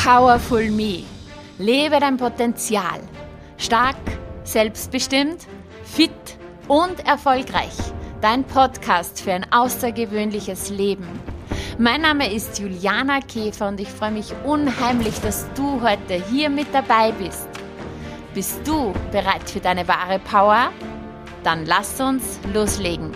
Powerful Me. Lebe dein Potenzial. Stark, selbstbestimmt, fit und erfolgreich. Dein Podcast für ein außergewöhnliches Leben. Mein Name ist Juliana Käfer und ich freue mich unheimlich, dass du heute hier mit dabei bist. Bist du bereit für deine wahre Power? Dann lass uns loslegen.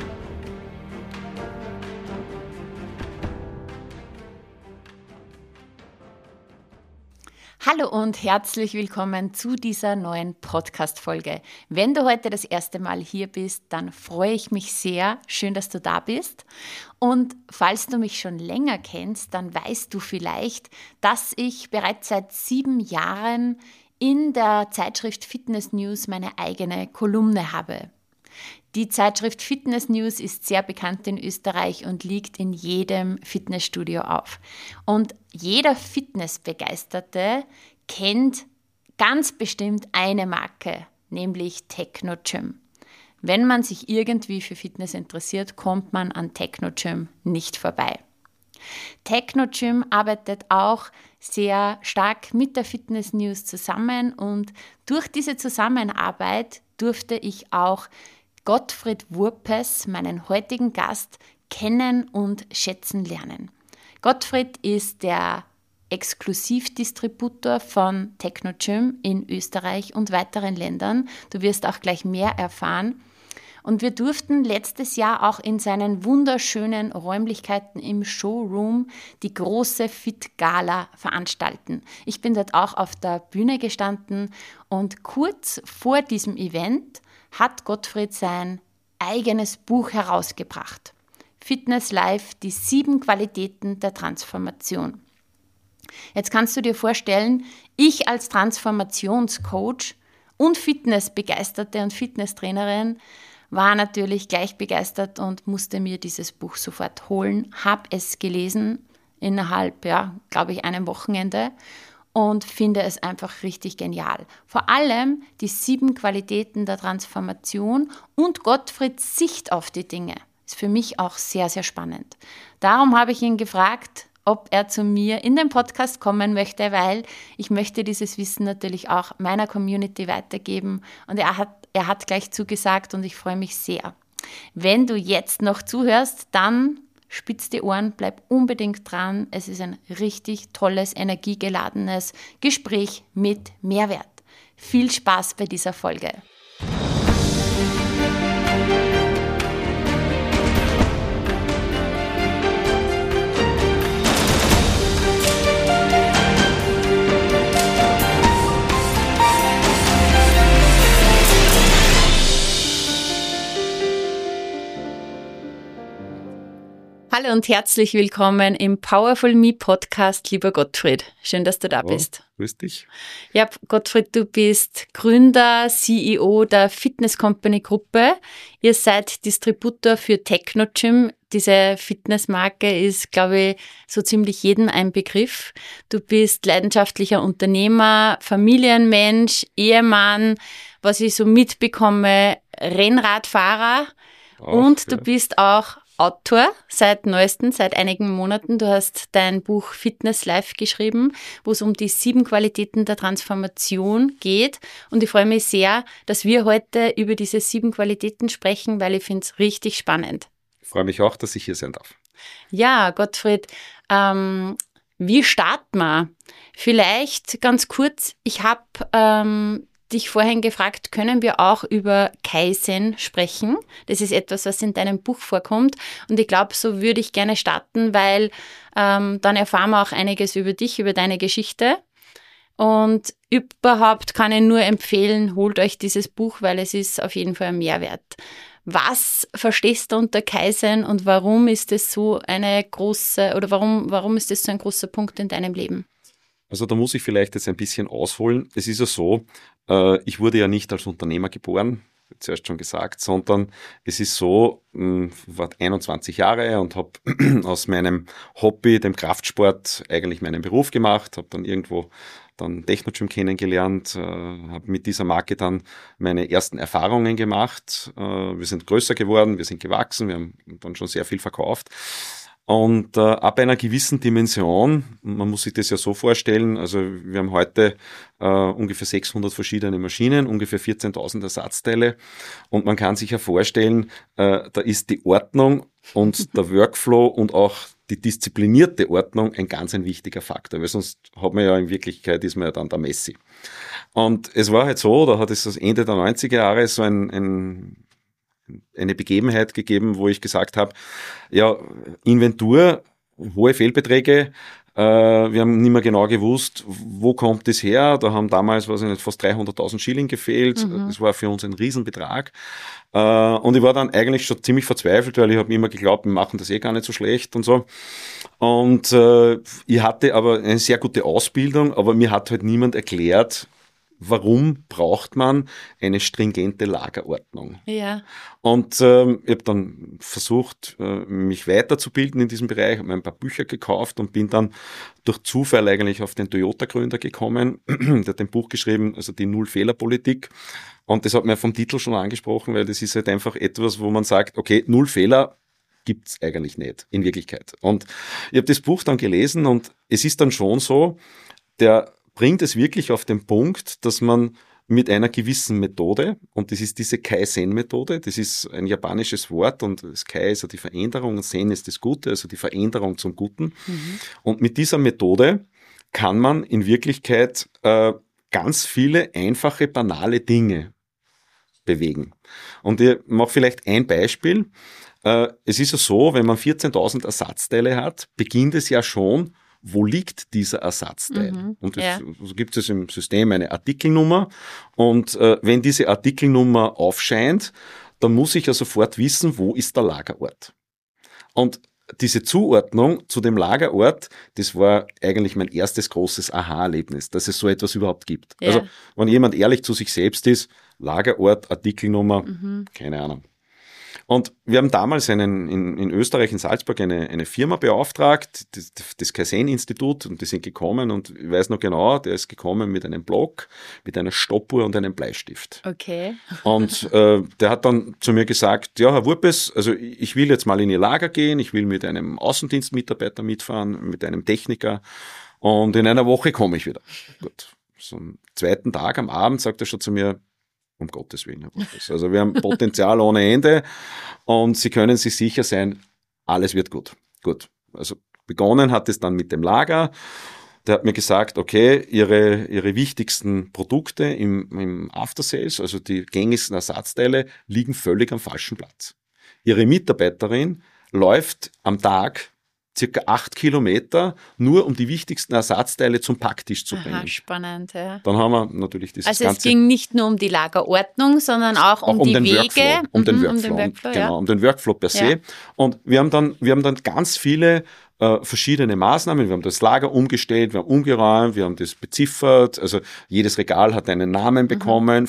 Hallo und herzlich willkommen zu dieser neuen Podcast-Folge. Wenn du heute das erste Mal hier bist, dann freue ich mich sehr. Schön, dass du da bist. Und falls du mich schon länger kennst, dann weißt du vielleicht, dass ich bereits seit 7 Jahren in der Zeitschrift Fitness News meine eigene Kolumne habe. Die Zeitschrift Fitness News ist sehr bekannt in Österreich und liegt in jedem Fitnessstudio auf. Und jeder Fitnessbegeisterte kennt ganz bestimmt eine Marke, nämlich Technogym. Wenn man sich irgendwie für Fitness interessiert, kommt man an Technogym nicht vorbei. Technogym arbeitet auch sehr stark mit der Fitness News zusammen und durch diese Zusammenarbeit durfte ich auch Gottfried Wurpes, meinen heutigen Gast, kennen und schätzen lernen. Gottfried ist der Exklusivdistributor von Technogym in Österreich und weiteren Ländern. Du wirst auch gleich mehr erfahren. Und wir durften letztes Jahr auch in seinen wunderschönen Räumlichkeiten im Showroom die große Fit-Gala veranstalten. Ich bin dort auch auf der Bühne gestanden und kurz vor diesem Event hat Gottfried sein eigenes Buch herausgebracht. Fitness Life, die 7 Qualitäten der Transformation. Jetzt kannst du dir vorstellen, ich als Transformationscoach und Fitnessbegeisterte und Fitnesstrainerin war natürlich gleich begeistert und musste mir dieses Buch sofort holen, habe es gelesen innerhalb, glaube ich, einem Wochenende und finde es einfach richtig genial. Vor allem die 7 Qualitäten der Transformation und Gottfrieds Sicht auf die Dinge ist für mich auch sehr, sehr spannend. Darum habe ich ihn gefragt, ob er zu mir in den Podcast kommen möchte, weil ich möchte dieses Wissen natürlich auch meiner Community weitergeben und er hat gleich zugesagt und ich freue mich sehr. Wenn du jetzt noch zuhörst, dann spitz die Ohren, bleib unbedingt dran. Es ist ein richtig tolles, energiegeladenes Gespräch mit Mehrwert. Viel Spaß bei dieser Folge. Hallo und herzlich willkommen im Powerful Me Podcast, lieber Gottfried. Schön, dass du da bist. Grüß dich. Ja, Gottfried, du bist Gründer, CEO der Fitness Company Gruppe. Ihr seid Distributor für Technogym. Diese Fitnessmarke ist, glaube ich, so ziemlich jedem ein Begriff. Du bist leidenschaftlicher Unternehmer, Familienmensch, Ehemann, was ich so mitbekomme, Rennradfahrer und du bist auch Autor seit einigen Monaten. Du hast dein Buch Fitness Life geschrieben, wo es um die 7 Qualitäten der Transformation geht. Und ich freue mich sehr, dass wir heute über diese 7 Qualitäten sprechen, weil ich finde es richtig spannend. Ich freue mich auch, dass ich hier sein darf. Ja, Gottfried, wie starten wir? Vielleicht ganz kurz, ich habe dich vorhin gefragt, können wir auch über Kaizen sprechen? Das ist etwas, was in deinem Buch vorkommt und ich glaube, so würde ich gerne starten, weil dann erfahren wir auch einiges über dich, über deine Geschichte und überhaupt kann ich nur empfehlen, holt euch dieses Buch, weil es ist auf jeden Fall ein Mehrwert. Was verstehst du unter Kaizen und warum ist es so eine große oder warum ist es so ein großer Punkt in deinem Leben? Also da muss ich vielleicht jetzt ein bisschen ausholen. Es ist ja so, ich wurde ja nicht als Unternehmer geboren, zuerst schon gesagt, sondern es ist so, ich war 21 Jahre und habe aus meinem Hobby, dem Kraftsport, eigentlich meinen Beruf gemacht, habe dann irgendwo Technogym kennengelernt, habe mit dieser Marke dann meine ersten Erfahrungen gemacht. Wir sind größer geworden, wir sind gewachsen, wir haben dann schon sehr viel verkauft. Und ab einer gewissen Dimension, man muss sich das ja so vorstellen, also wir haben heute ungefähr 600 verschiedene Maschinen, ungefähr 14.000 Ersatzteile und man kann sich ja vorstellen, da ist die Ordnung und der Workflow und auch die disziplinierte Ordnung ein wichtiger Faktor, weil sonst hat man ja in Wirklichkeit, ist man ja dann der Messi. Und es war halt so, da hat es das Ende der 90er Jahre so eine Begebenheit gegeben, wo ich gesagt habe, ja, Inventur, hohe Fehlbeträge, wir haben nicht mehr genau gewusst, wo kommt das her, da haben damals, weiß ich nicht, fast 300.000 Schilling gefehlt, das war für uns ein Riesenbetrag und ich war dann eigentlich schon ziemlich verzweifelt, weil ich habe immer geglaubt, wir machen das eh gar nicht so schlecht und so und ich hatte aber eine sehr gute Ausbildung, aber mir hat halt niemand erklärt, warum braucht man eine stringente Lagerordnung? Ja. Und ich habe dann versucht, mich weiterzubilden in diesem Bereich, habe mir ein paar Bücher gekauft und bin dann durch Zufall eigentlich auf den Toyota-Gründer gekommen. Der hat ein Buch geschrieben, also die Null-Fehler-Politik. Und das hat mir vom Titel schon angesprochen, weil das ist halt einfach etwas, wo man sagt, okay, Null Fehler gibt's eigentlich nicht in Wirklichkeit. Und ich habe das Buch dann gelesen und es ist dann schon so, der bringt es wirklich auf den Punkt, dass man mit einer gewissen Methode, und das ist diese Kaizen-Methode, das ist ein japanisches Wort und das Kai ist ja die Veränderung und Zen ist das Gute, also die Veränderung zum Guten. Und mit dieser Methode kann man in Wirklichkeit ganz viele einfache, banale Dinge bewegen. Und ich mache vielleicht ein Beispiel. Es ist ja so, wenn man 14.000 Ersatzteile hat, beginnt es ja schon, wo liegt dieser Ersatzteil? Und so gibt es im System eine Artikelnummer. Und wenn diese Artikelnummer aufscheint, dann muss ich ja sofort wissen, wo ist der Lagerort. Und diese Zuordnung zu dem Lagerort, das war eigentlich mein erstes großes Aha-Erlebnis, dass es so etwas überhaupt gibt. Ja. Also wenn jemand ehrlich zu sich selbst ist, Lagerort, Artikelnummer, keine Ahnung. Und wir haben damals in Österreich, in Salzburg, eine Firma beauftragt, das Kaizen-Institut, und die sind gekommen und ich weiß noch genau, der ist gekommen mit einem Block, mit einer Stoppuhr und einem Bleistift. Okay. Und der hat dann zu mir gesagt, ja, Herr Wurpes, also ich will jetzt mal in Ihr Lager gehen, ich will mit einem Außendienstmitarbeiter mitfahren, mit einem Techniker und in einer Woche komme ich wieder. Gut. So am zweiten Tag am Abend sagt er schon zu mir, um Gottes Willen, Herr Wurpes. Also wir haben Potenzial ohne Ende und Sie können sich sicher sein, alles wird gut. Gut. Also begonnen hat es dann mit dem Lager. Der hat mir gesagt, okay, Ihre wichtigsten Produkte im After Sales, also die gängigsten Ersatzteile, liegen völlig am falschen Platz. Ihre Mitarbeiterin läuft am Tag circa 8 Kilometer, nur um die wichtigsten Ersatzteile zum Packtisch zu bringen. Spannend, ja. Dann haben wir natürlich dieses Also ganze... es ging nicht nur um die Lagerordnung, sondern auch um die den Wege. Workflow, um den Workflow, genau, um den Workflow per se. Ja. Und wir haben dann ganz viele verschiedene Maßnahmen. Wir haben das Lager umgestellt, wir haben umgeräumt, wir haben das beziffert. Also jedes Regal hat einen Namen bekommen,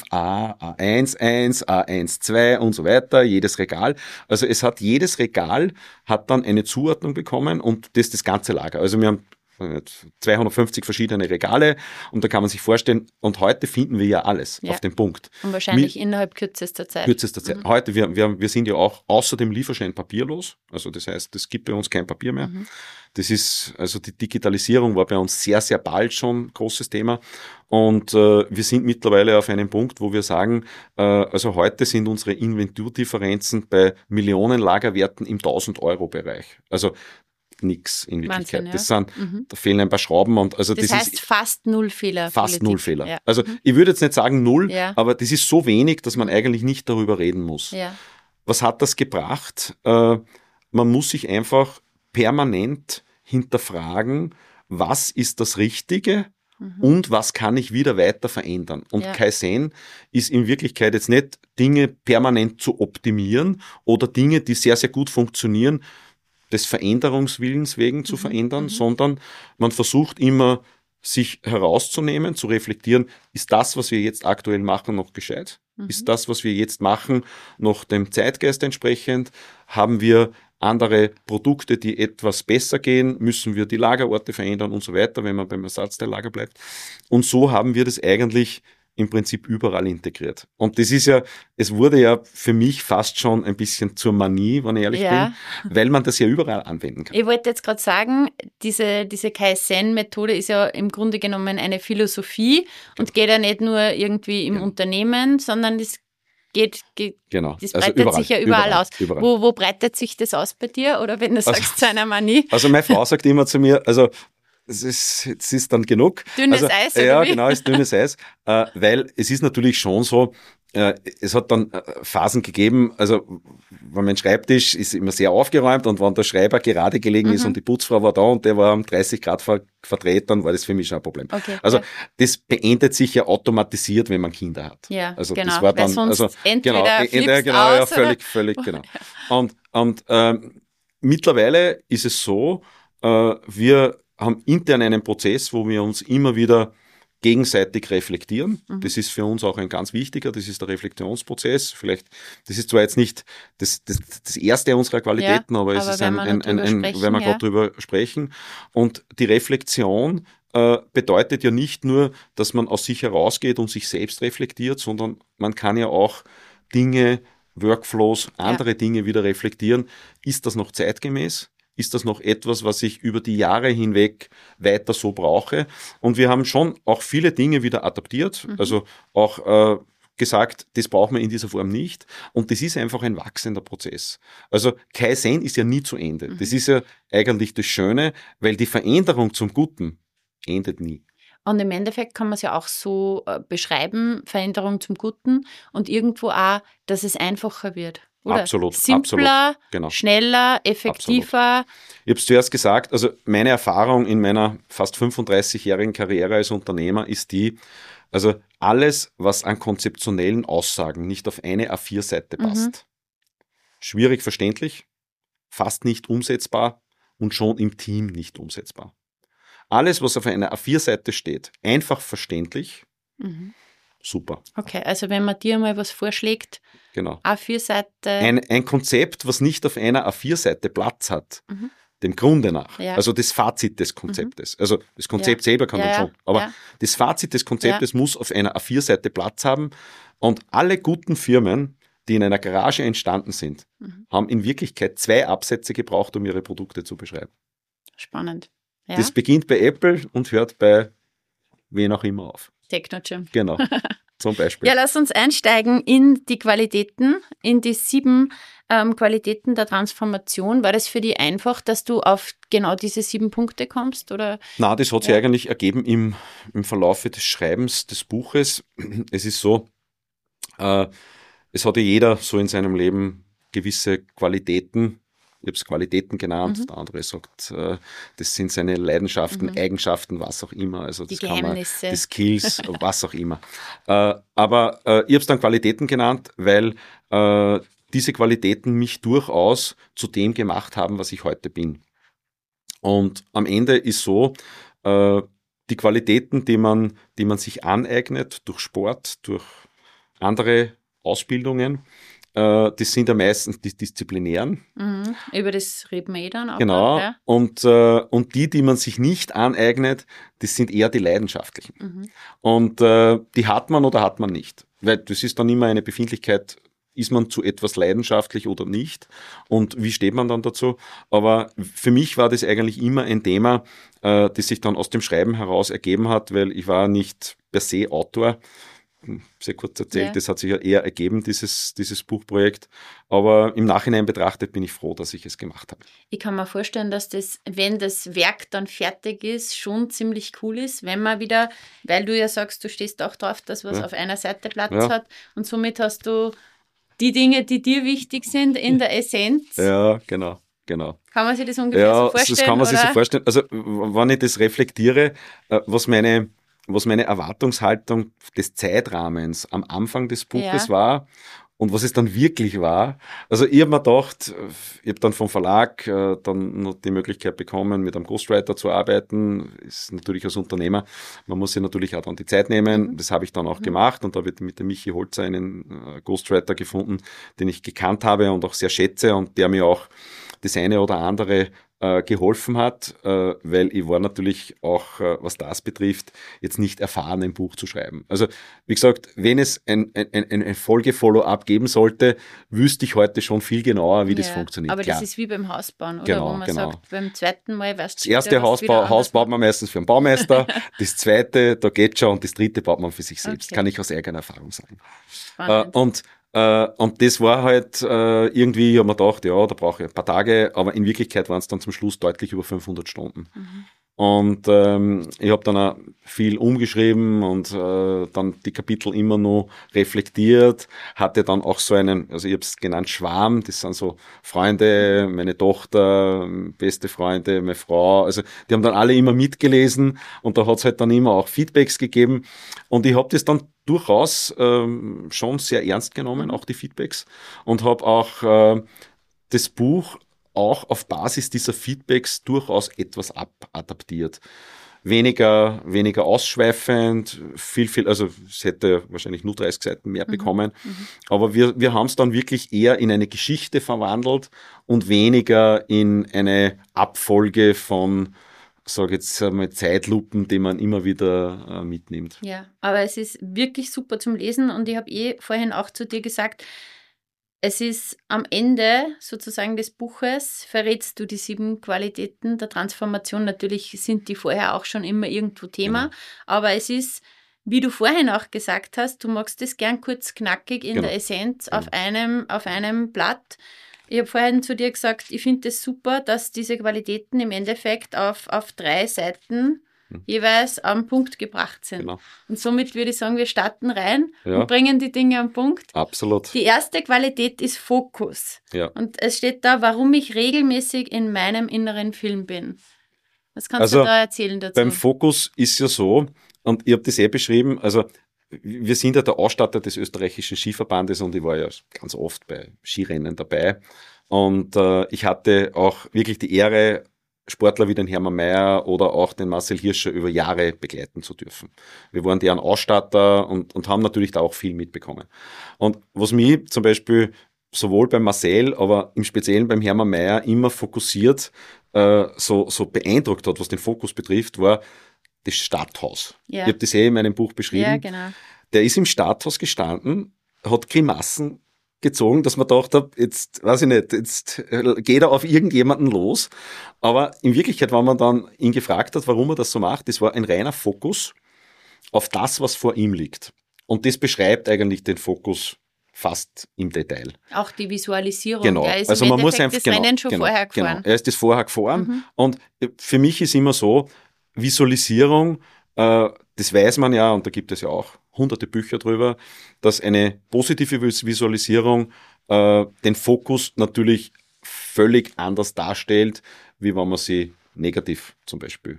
A1, A12 und so weiter, jedes Regal. Also jedes Regal hat dann eine Zuordnung bekommen und das ganze Lager. Also wir haben 250 verschiedene Regale und da kann man sich vorstellen, und heute finden wir ja alles auf den Punkt. Und wahrscheinlich innerhalb kürzester Zeit. Heute, wir sind ja auch außer dem Lieferschein papierlos, also das heißt, es gibt bei uns kein Papier mehr. Das ist, also die Digitalisierung war bei uns sehr, sehr bald schon ein großes Thema und wir sind mittlerweile auf einem Punkt, wo wir sagen, also heute sind unsere Inventurdifferenzen bei Millionenlagerwerten im 1.000-Euro-Bereich. Also nix in Wirklichkeit. Wahnsinn, ja. Da fehlen ein paar Schrauben und also das heißt ist fast null Fehler. Fast null Fehler. Ja. Also ich würde jetzt nicht sagen null, aber das ist so wenig, dass man eigentlich nicht darüber reden muss. Ja. Was hat das gebracht? Man muss sich einfach permanent hinterfragen, was ist das Richtige und was kann ich wieder weiter verändern. Und Kaizen ist in Wirklichkeit jetzt nicht Dinge permanent zu optimieren oder Dinge, die sehr, sehr gut funktionieren, des Veränderungswillens wegen zu verändern, sondern man versucht immer, sich herauszunehmen, zu reflektieren, ist das, was wir jetzt aktuell machen, noch gescheit? Ist das, was wir jetzt machen, noch dem Zeitgeist entsprechend? Haben wir andere Produkte, die etwas besser gehen? Müssen wir die Lagerorte verändern und so weiter, wenn man beim Ersatzteillager bleibt? Und so haben wir das eigentlich im Prinzip überall integriert. Und das ist ja, es wurde ja für mich fast schon ein bisschen zur Manie, wenn ich ehrlich bin, weil man das ja überall anwenden kann. Ich wollte jetzt gerade sagen, diese Kaizen-Methode ist ja im Grunde genommen eine Philosophie und geht ja nicht nur irgendwie im Unternehmen, sondern das genau. Das breitet überall, sich ja überall aus. Überall. Wo breitet sich das aus bei dir? Oder wenn du sagst, zu einer Manie? Also meine Frau sagt immer zu mir, also es ist dann genug. Dünnes Eis, oder ja, wie? genau, ist dünnes Eis. Weil es ist natürlich schon so, es hat dann Phasen gegeben, also wenn mein Schreibtisch ist immer sehr aufgeräumt und wenn der Schreiber gerade gelegen ist und die Putzfrau war da und der war um 30 Grad verdreht, dann war das für mich schon ein Problem. Okay, also das beendet sich ja automatisiert, wenn man Kinder hat. Ja, also genau. Das war dann, weil sonst also entweder genau, ja, völlig, genau. Und mittlerweile ist es so, wir haben intern einen Prozess, wo wir uns immer wieder gegenseitig reflektieren. Das ist für uns auch ein ganz wichtiger, das ist der Reflexionsprozess. Vielleicht, das ist zwar jetzt nicht das erste unserer Qualitäten, aber es ist wenn wir gerade drüber sprechen. Und die Reflexion bedeutet ja nicht nur, dass man aus sich herausgeht und sich selbst reflektiert, sondern man kann ja auch Dinge, Workflows, andere Dinge wieder reflektieren. Ist das noch zeitgemäß? Ist das noch etwas, was ich über die Jahre hinweg weiter so brauche? Und wir haben schon auch viele Dinge wieder adaptiert, also auch gesagt, das brauchen wir in dieser Form nicht. Und das ist einfach ein wachsender Prozess. Also Kaizen ist ja nie zu Ende. Das ist ja eigentlich das Schöne, weil die Veränderung zum Guten endet nie. Und im Endeffekt kann man es ja auch so beschreiben, Veränderung zum Guten und irgendwo auch, dass es einfacher wird. Oder? Absolut. Simpler, genau. Schneller, effektiver. Absolut. Ich habe es zuerst gesagt, also meine Erfahrung in meiner fast 35-jährigen Karriere als Unternehmer ist die, also alles, was an konzeptionellen Aussagen nicht auf eine A4-Seite passt, schwierig verständlich, fast nicht umsetzbar und schon im Team nicht umsetzbar. Alles, was auf einer A4-Seite steht, einfach verständlich, super. Okay, also wenn man dir mal was vorschlägt, genau. A4-Seite. Ein Konzept, was nicht auf einer A4-Seite Platz hat, dem Grunde nach, also das Fazit des Konzeptes, also das Konzept selber kann dann schon, aber das Fazit des Konzeptes muss auf einer A4-Seite Platz haben und alle guten Firmen, die in einer Garage entstanden sind, haben in Wirklichkeit 2 Absätze gebraucht, um ihre Produkte zu beschreiben. Spannend. Ja. Das beginnt bei Apple und hört bei wen auch immer auf. Technogym. Genau, zum Beispiel. Ja, lass uns einsteigen in die Qualitäten, in die 7 Qualitäten der Transformation. War das für dich einfach, dass du auf genau diese 7 Punkte kommst? Oder? Na, das hat sich eigentlich ergeben im Verlauf des Schreibens des Buches. Es ist so, es hat ja jeder so in seinem Leben gewisse Qualitäten. Ich habe es Qualitäten genannt, der andere sagt, das sind seine Leidenschaften, Eigenschaften, was auch immer. Also das die Geheimnisse. Die Skills, was auch immer. Aber ich habe es dann Qualitäten genannt, weil diese Qualitäten mich durchaus zu dem gemacht haben, was ich heute bin. Und am Ende ist so, die Qualitäten, die man sich aneignet durch Sport, durch andere Ausbildungen, das sind ja meistens die disziplinären. Über das reden wir dann auch. Genau. Ja. Und die man sich nicht aneignet, das sind eher die leidenschaftlichen. Und die hat man oder hat man nicht. Weil das ist dann immer eine Befindlichkeit, ist man zu etwas leidenschaftlich oder nicht? Und wie steht man dann dazu? Aber für mich war das eigentlich immer ein Thema, das sich dann aus dem Schreiben heraus ergeben hat, weil ich war nicht per se Autor, sehr kurz erzählt, das hat sich ja eher ergeben, dieses Buchprojekt. Aber im Nachhinein betrachtet bin ich froh, dass ich es gemacht habe. Ich kann mir vorstellen, dass das, wenn das Werk dann fertig ist, schon ziemlich cool ist, wenn man wieder, weil du ja sagst, du stehst auch drauf, dass was auf einer Seite Platz hat und somit hast du die Dinge, die dir wichtig sind, in der Essenz. Ja, genau. Kann man sich das ungefähr so vorstellen? Ja, das kann man sich so vorstellen. Also, wenn ich das reflektiere, was meine Erwartungshaltung des Zeitrahmens am Anfang des Buches war und was es dann wirklich war. Also ich habe mir gedacht, ich habe dann vom Verlag dann noch die Möglichkeit bekommen, mit einem Ghostwriter zu arbeiten. Ist natürlich als Unternehmer, man muss sich natürlich auch dann die Zeit nehmen. Das habe ich dann auch gemacht und da habe ich mit dem Michi Holzer einen Ghostwriter gefunden, den ich gekannt habe und auch sehr schätze und der mir auch das eine oder andere geholfen hat, weil ich war natürlich auch, was das betrifft, jetzt nicht erfahren, ein Buch zu schreiben. Also wie gesagt, wenn es ein Folge-Follow-up geben sollte, wüsste ich heute schon viel genauer, wie das funktioniert. Aber Klar. Das ist wie beim Hausbauen, oder? Genau, Wo man genau. sagt, beim zweiten Mal weißt du, das erste Haus baut man meistens für einen Baumeister, das zweite, da geht schon, und das dritte baut man für sich selbst. Okay. Kann ich aus eigener Erfahrung sagen. Spannend. Und das war halt irgendwie, ich habe mir gedacht, ja, da brauche ich ein paar Tage, aber in Wirklichkeit waren es dann zum Schluss deutlich über 500 Stunden. Und ich habe dann auch viel umgeschrieben und dann die Kapitel immer noch reflektiert, hatte dann auch so einen, also ich habe es genannt Schwarm, das sind so Freunde, meine Tochter, beste Freunde, meine Frau, also die haben dann alle immer mitgelesen und da hat es halt dann immer auch Feedbacks gegeben und ich habe das dann durchaus schon sehr ernst genommen, auch die Feedbacks, und habe auch das Buch auch auf Basis dieser Feedbacks durchaus etwas adaptiert. Weniger ausschweifend, viel, also es hätte wahrscheinlich nur 30 Seiten mehr bekommen, aber wir haben es dann wirklich eher in eine Geschichte verwandelt und weniger in eine Abfolge von, sage jetzt mal, Zeitlupen, die man immer wieder mitnimmt. Ja, aber es ist wirklich super zum Lesen und ich habe vorhin auch zu dir gesagt, es ist am Ende sozusagen des Buches, verrätst du die 7 Qualitäten der Transformation. Natürlich sind die vorher auch schon immer irgendwo Thema, aber es ist, wie du vorhin auch gesagt hast, du magst es gern kurz knackig in der Essenz auf einem Blatt. Ich habe vorhin zu dir gesagt, ich finde es super, dass diese Qualitäten im Endeffekt auf 3 Seiten jeweils am Punkt gebracht sind. Genau. Und somit würde ich sagen, wir starten rein und bringen die Dinge am Punkt. Absolut. Die erste Qualität ist Fokus. Ja. Und es steht da, warum ich regelmäßig in meinem inneren Film bin. Was kannst du da erzählen dazu? Beim Fokus ist ja so, und ich habe das beschrieben, also wir sind ja der Ausstatter des österreichischen Skiverbandes und ich war ja ganz oft bei Skirennen dabei. Und ich hatte auch wirklich die Ehre, Sportler wie den Hermann Mayer oder auch den Marcel Hirscher über Jahre begleiten zu dürfen. Wir waren deren Ausstatter und haben natürlich da auch viel mitbekommen. Und was mich zum Beispiel sowohl beim Marcel, aber im Speziellen beim Hermann Mayer immer fokussiert, so beeindruckt hat, was den Fokus betrifft, war das Stadthaus. Ja. Ich habe das in meinem Buch beschrieben. Ja, genau. Der ist im Stadthaus gestanden, hat Grimassen gezogen, dass man gedacht hat, jetzt, weiß ich nicht, jetzt geht er auf irgendjemanden los. Aber in Wirklichkeit, wenn man dann ihn gefragt hat, warum er das so macht, das war ein reiner Fokus auf das, was vor ihm liegt. Und das beschreibt eigentlich den Fokus fast im Detail. Auch die Visualisierung. Genau. Er ist also im man muss Endeffekt einfach, das Rennen schon vorher gefahren. Genau. Er ist das vorher gefahren. Und für mich ist immer so, Visualisierung, das weiß man ja, und da gibt es ja auch hunderte Bücher drüber, dass eine positive Visualisierung den Fokus natürlich völlig anders darstellt, wie wenn man sie negativ zum Beispiel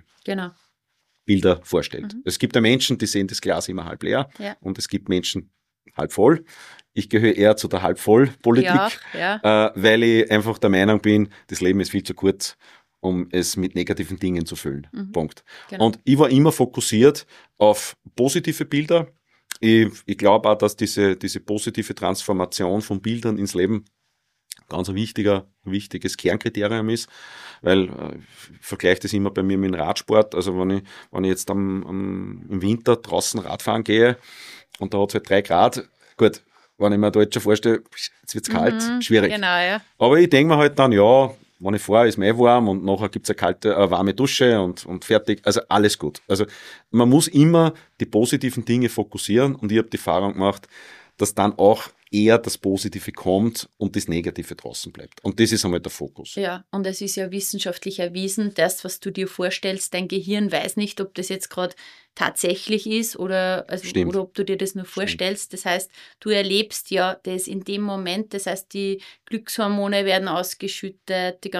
Bilder vorstellt. Es gibt ja Menschen, die sehen das Glas immer halb leer, und es gibt Menschen halb voll. Ich gehöre eher zu der halb voll Politik, weil ich einfach der Meinung bin, das Leben ist viel zu kurz, um es mit negativen Dingen zu füllen. Punkt. Genau. Und ich war immer fokussiert auf positive Bilder. Ich glaube auch, dass diese positive Transformation von Bildern ins Leben ganz ein wichtiges Kernkriterium ist, weil ich vergleiche das immer bei mir mit dem Radsport. Also wenn ich jetzt im Winter draußen Radfahren gehe und da hat es halt 3 Grad, gut, wenn ich mir da jetzt schon vorstelle, jetzt wird's kalt, schwierig. Genau, ja. Aber ich denke mir halt dann, ja, wenn ich fahre, ist mir warm und nachher gibt's eine warme Dusche und fertig. Also alles gut. Also man muss immer die positiven Dinge fokussieren, und ich habe die Erfahrung gemacht, dass dann auch eher das Positive kommt und das Negative draußen bleibt. Und das ist einmal der Fokus. Ja, und es ist ja wissenschaftlich erwiesen, das, was du dir vorstellst, dein Gehirn weiß nicht, ob das jetzt gerade tatsächlich ist oder ob du dir das nur vorstellst. Das heißt, du erlebst ja das in dem Moment, das heißt, die Glückshormone werden ausgeschüttet, die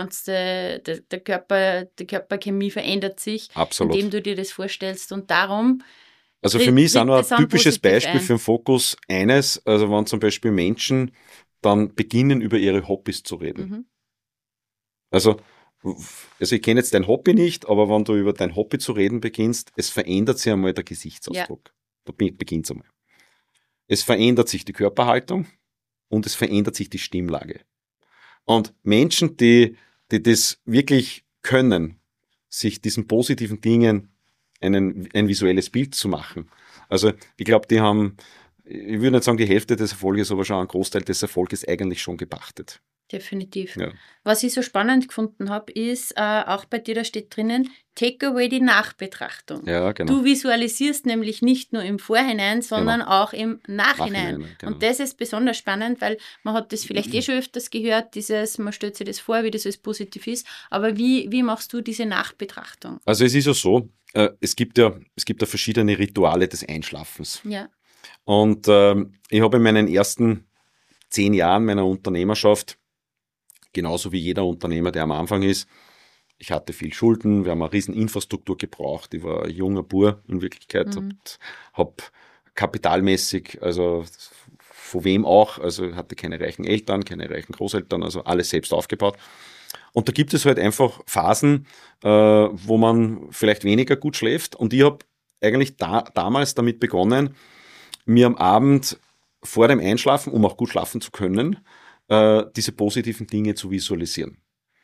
Körperchemie verändert sich, Absolut. indem du dir das vorstellst, und darum. Also für mich ist auch noch ein typisches Beispiel für den Fokus eines, also wenn zum Beispiel Menschen dann beginnen, über ihre Hobbys zu reden. Also ich kenne jetzt dein Hobby nicht, aber wenn du über dein Hobby zu reden beginnst, es verändert sich einmal der Gesichtsausdruck. Da beginnt es einmal. Es verändert sich die Körperhaltung und es verändert sich die Stimmlage. Und Menschen, die das wirklich können, sich diesen positiven Dingen ein visuelles Bild zu machen. Also ich glaube, die haben, ich würde nicht sagen die Hälfte des Erfolges, aber schon einen Großteil des Erfolges eigentlich schon gepachtet. Definitiv. Ja. Was ich so spannend gefunden habe, ist, auch bei dir, da steht drinnen, take away die Nachbetrachtung. Ja, genau. Du visualisierst nämlich nicht nur im Vorhinein, sondern auch im Nachhinein. Genau. Und das ist besonders spannend, weil man hat das vielleicht schon öfters gehört, man stellt sich das vor, wie das alles positiv ist. Aber wie machst du diese Nachbetrachtung? Also es ist ja so, es gibt ja verschiedene Rituale des Einschlafens. Ja. Und ich habe in meinen ersten 10 Jahren meiner Unternehmerschaft, genauso wie jeder Unternehmer, der am Anfang ist, ich hatte viel Schulden, wir haben eine riesen Infrastruktur gebraucht, ich war ein junger Bur in Wirklichkeit und habe kapitalmäßig, also von wem auch, also hatte keine reichen Eltern, keine reichen Großeltern, also alles selbst aufgebaut. Und da gibt es halt einfach Phasen, wo man vielleicht weniger gut schläft, und ich habe eigentlich damals damit begonnen, mir am Abend vor dem Einschlafen, um auch gut schlafen zu können, diese positiven Dinge zu visualisieren.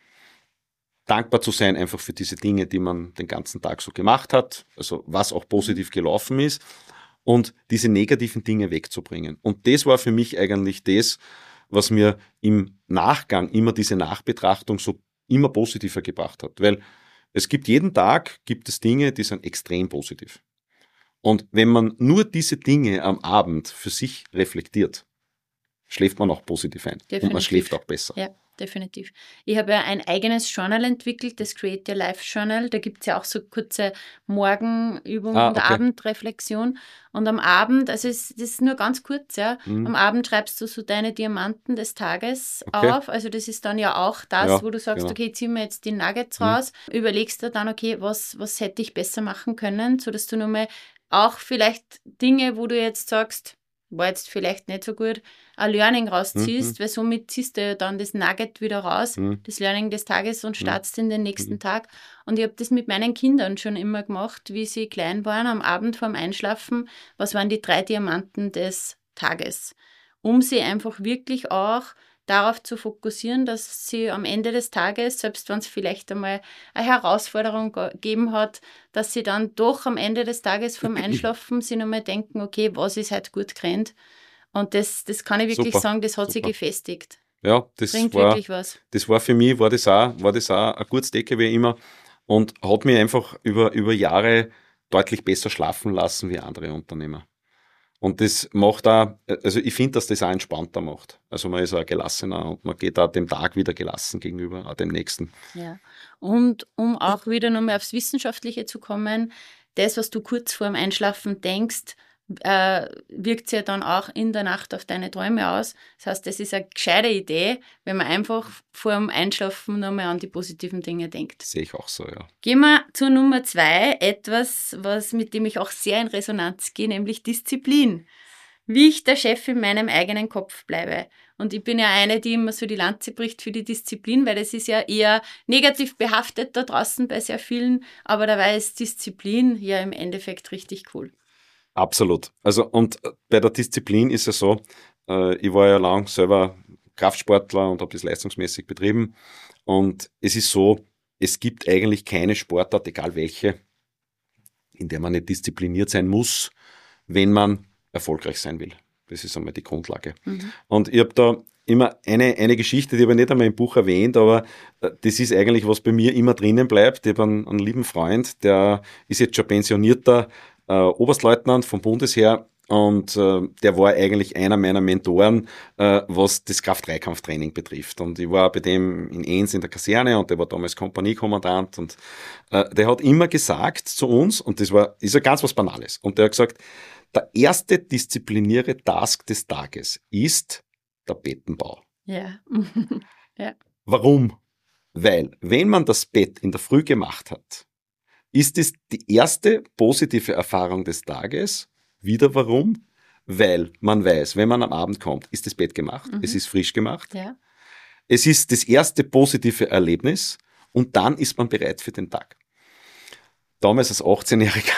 Dankbar zu sein einfach für diese Dinge, die man den ganzen Tag so gemacht hat, also was auch positiv gelaufen ist, und diese negativen Dinge wegzubringen. Und das war für mich eigentlich das, was mir im Nachgang immer diese Nachbetrachtung so immer positiver gebracht hat. Weil es gibt jeden Tag, gibt es Dinge, die sind extrem positiv. Und wenn man nur diese Dinge am Abend für sich reflektiert, schläft man auch positiv ein. Definitiv. Und man schläft auch besser. Ja, definitiv. Ich habe ja ein eigenes Journal entwickelt, das Create Your Life Journal. Da gibt es ja auch so kurze Morgenübungen und Abendreflexion. Und am Abend, also das ist nur ganz kurz, ja. Am Abend schreibst du so deine Diamanten des Tages auf. Also das ist dann ja auch das, wo du sagst, okay, ich ziehe mir jetzt die Nuggets raus. Überlegst du dann, okay, was hätte ich besser machen können, sodass du nochmal auch vielleicht Dinge, wo du jetzt sagst, war jetzt vielleicht nicht so gut, ein Learning rausziehst, weil somit ziehst du ja dann das Nugget wieder raus, das Learning des Tages, und startest in den nächsten Tag. Und ich habe das mit meinen Kindern schon immer gemacht, wie sie klein waren, am Abend vorm Einschlafen, was waren die 3 Diamanten des Tages, um sie einfach wirklich auch darauf zu fokussieren, dass sie am Ende des Tages, selbst wenn es vielleicht einmal eine Herausforderung gegeben hat, dass sie dann doch am Ende des Tages vorm Einschlafen sich nochmal denken, okay, was ist heute gut gerannt? Und das kann ich wirklich sagen, das hat sich gefestigt. Ja, das bringt war wirklich was. Das war für mich, war das auch ein gutes Takeaway immer, und hat mich einfach über Jahre deutlich besser schlafen lassen wie andere Unternehmer. Und das macht auch, also ich finde, dass das auch entspannter macht. Also man ist auch gelassener und man geht auch dem Tag wieder gelassen gegenüber, auch dem nächsten. Ja. Und um auch wieder nochmal aufs Wissenschaftliche zu kommen, das, was du kurz vor dem Einschlafen denkst, wirkt sich ja dann auch in der Nacht auf deine Träume aus. Das heißt, das ist eine gescheite Idee, wenn man einfach vor dem Einschlafen nochmal an die positiven Dinge denkt. Sehe ich auch so, ja. Gehen wir zur Nummer 2, etwas, mit dem ich auch sehr in Resonanz gehe, nämlich Disziplin. Wie ich der Chef in meinem eigenen Kopf bleibe. Und ich bin ja eine, die immer so die Lanze bricht für die Disziplin, weil das ist ja eher negativ behaftet da draußen bei sehr vielen, aber dabei ist Disziplin ja im Endeffekt richtig cool. Absolut. Also, und bei der Disziplin ist es so, ich war ja lang selber Kraftsportler und habe das leistungsmäßig betrieben. Und es ist so, es gibt eigentlich keine Sportart, egal welche, in der man nicht diszipliniert sein muss, wenn man erfolgreich sein will. Das ist einmal die Grundlage. Und ich habe da immer eine Geschichte, die habe ich nicht einmal im Buch erwähnt, aber das ist eigentlich, was bei mir immer drinnen bleibt. Ich habe einen lieben Freund, der ist jetzt schon pensionierter Oberstleutnant vom Bundesheer, und der war eigentlich einer meiner Mentoren, was das Kraft-3-Kampftraining betrifft. Und ich war bei dem in Enns in der Kaserne, und der war damals Kompaniekommandant, und der hat immer gesagt zu uns, und ist ja ganz was Banales, und der hat gesagt, der erste disziplinierte Task des Tages ist der Bettenbau. Ja. Ja. Warum? Weil, wenn man das Bett in der Früh gemacht hat, ist es die erste positive Erfahrung des Tages. Wieder warum? Weil man weiß, wenn man am Abend kommt, ist das Bett gemacht, es ist frisch gemacht. Ja. Es ist das erste positive Erlebnis, und dann ist man bereit für den Tag. Damals als 18-Jähriger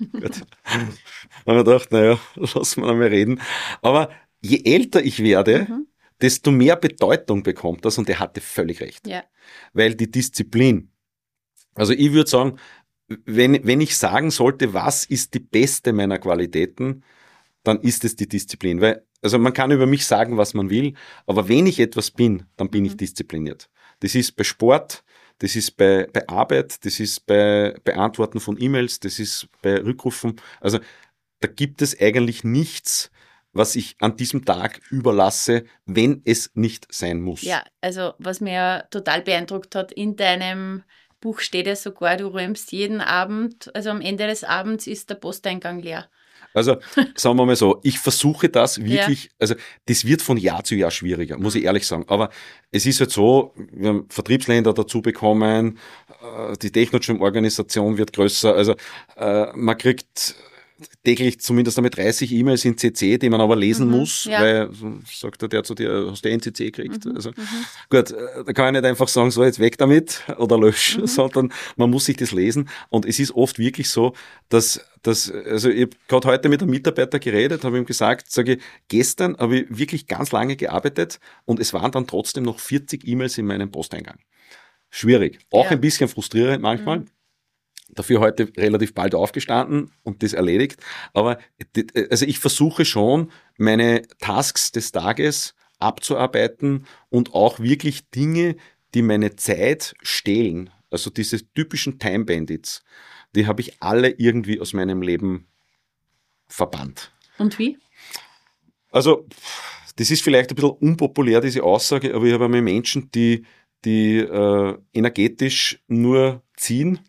haben wir gedacht, naja, lassen wir einmal reden. Aber je älter ich werde, desto mehr Bedeutung bekommt das, und er hatte völlig recht. Ja. Weil die Disziplin Also ich würde sagen, wenn ich sagen sollte, was ist die beste meiner Qualitäten, dann ist es die Disziplin. Weil, also man kann über mich sagen, was man will, aber wenn ich etwas bin, dann bin ich diszipliniert. Das ist bei Sport, das ist bei Arbeit, das ist bei Beantworten von E-Mails, das ist bei Rückrufen. Also da gibt es eigentlich nichts, was ich an diesem Tag überlasse, wenn es nicht sein muss. Ja, also was mir ja total beeindruckt hat, in deinem Buch steht ja sogar, du räumst jeden Abend, also am Ende des Abends ist der Posteingang leer. Also sagen wir mal so, ich versuche das wirklich, also das wird von Jahr zu Jahr schwieriger, muss ich ehrlich sagen. Aber es ist halt so, wir haben Vertriebsländer dazu bekommen, die Technogym-Organisation wird größer, also man kriegt täglich zumindest einmal 30 E-Mails in CC, die man aber lesen muss, weil sagt der zu dir, hast du NCC gekriegt? Also gut, da kann ich nicht einfach sagen, so jetzt weg damit oder löschen, sondern man muss sich das lesen. Und es ist oft wirklich so, dass also ich habe gerade heute mit einem Mitarbeiter geredet, habe ihm gesagt, sage ich, gestern habe ich wirklich ganz lange gearbeitet und es waren dann trotzdem noch 40 E-Mails in meinem Posteingang. Schwierig. Auch ein bisschen frustrierend manchmal. Dafür heute relativ bald aufgestanden und das erledigt. Aber also ich versuche schon, meine Tasks des Tages abzuarbeiten und auch wirklich Dinge, die meine Zeit stehlen, also diese typischen Time Bandits, die habe ich alle irgendwie aus meinem Leben verbannt. Und wie? Also das ist vielleicht ein bisschen unpopulär, diese Aussage, aber ich habe einmal Menschen, die energetisch nur ziehen,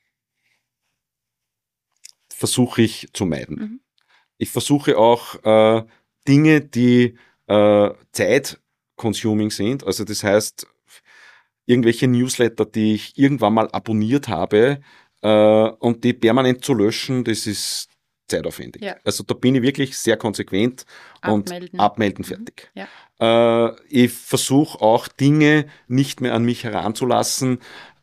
versuche ich zu meiden. Ich versuche auch Dinge, die Zeit-consuming sind, also das heißt, irgendwelche Newsletter, die ich irgendwann mal abonniert habe und die permanent zu löschen, das ist zeitaufwendig. Ja. Also da bin ich wirklich sehr konsequent und abmelden fertig. Ja. Ich versuche auch Dinge nicht mehr an mich heranzulassen.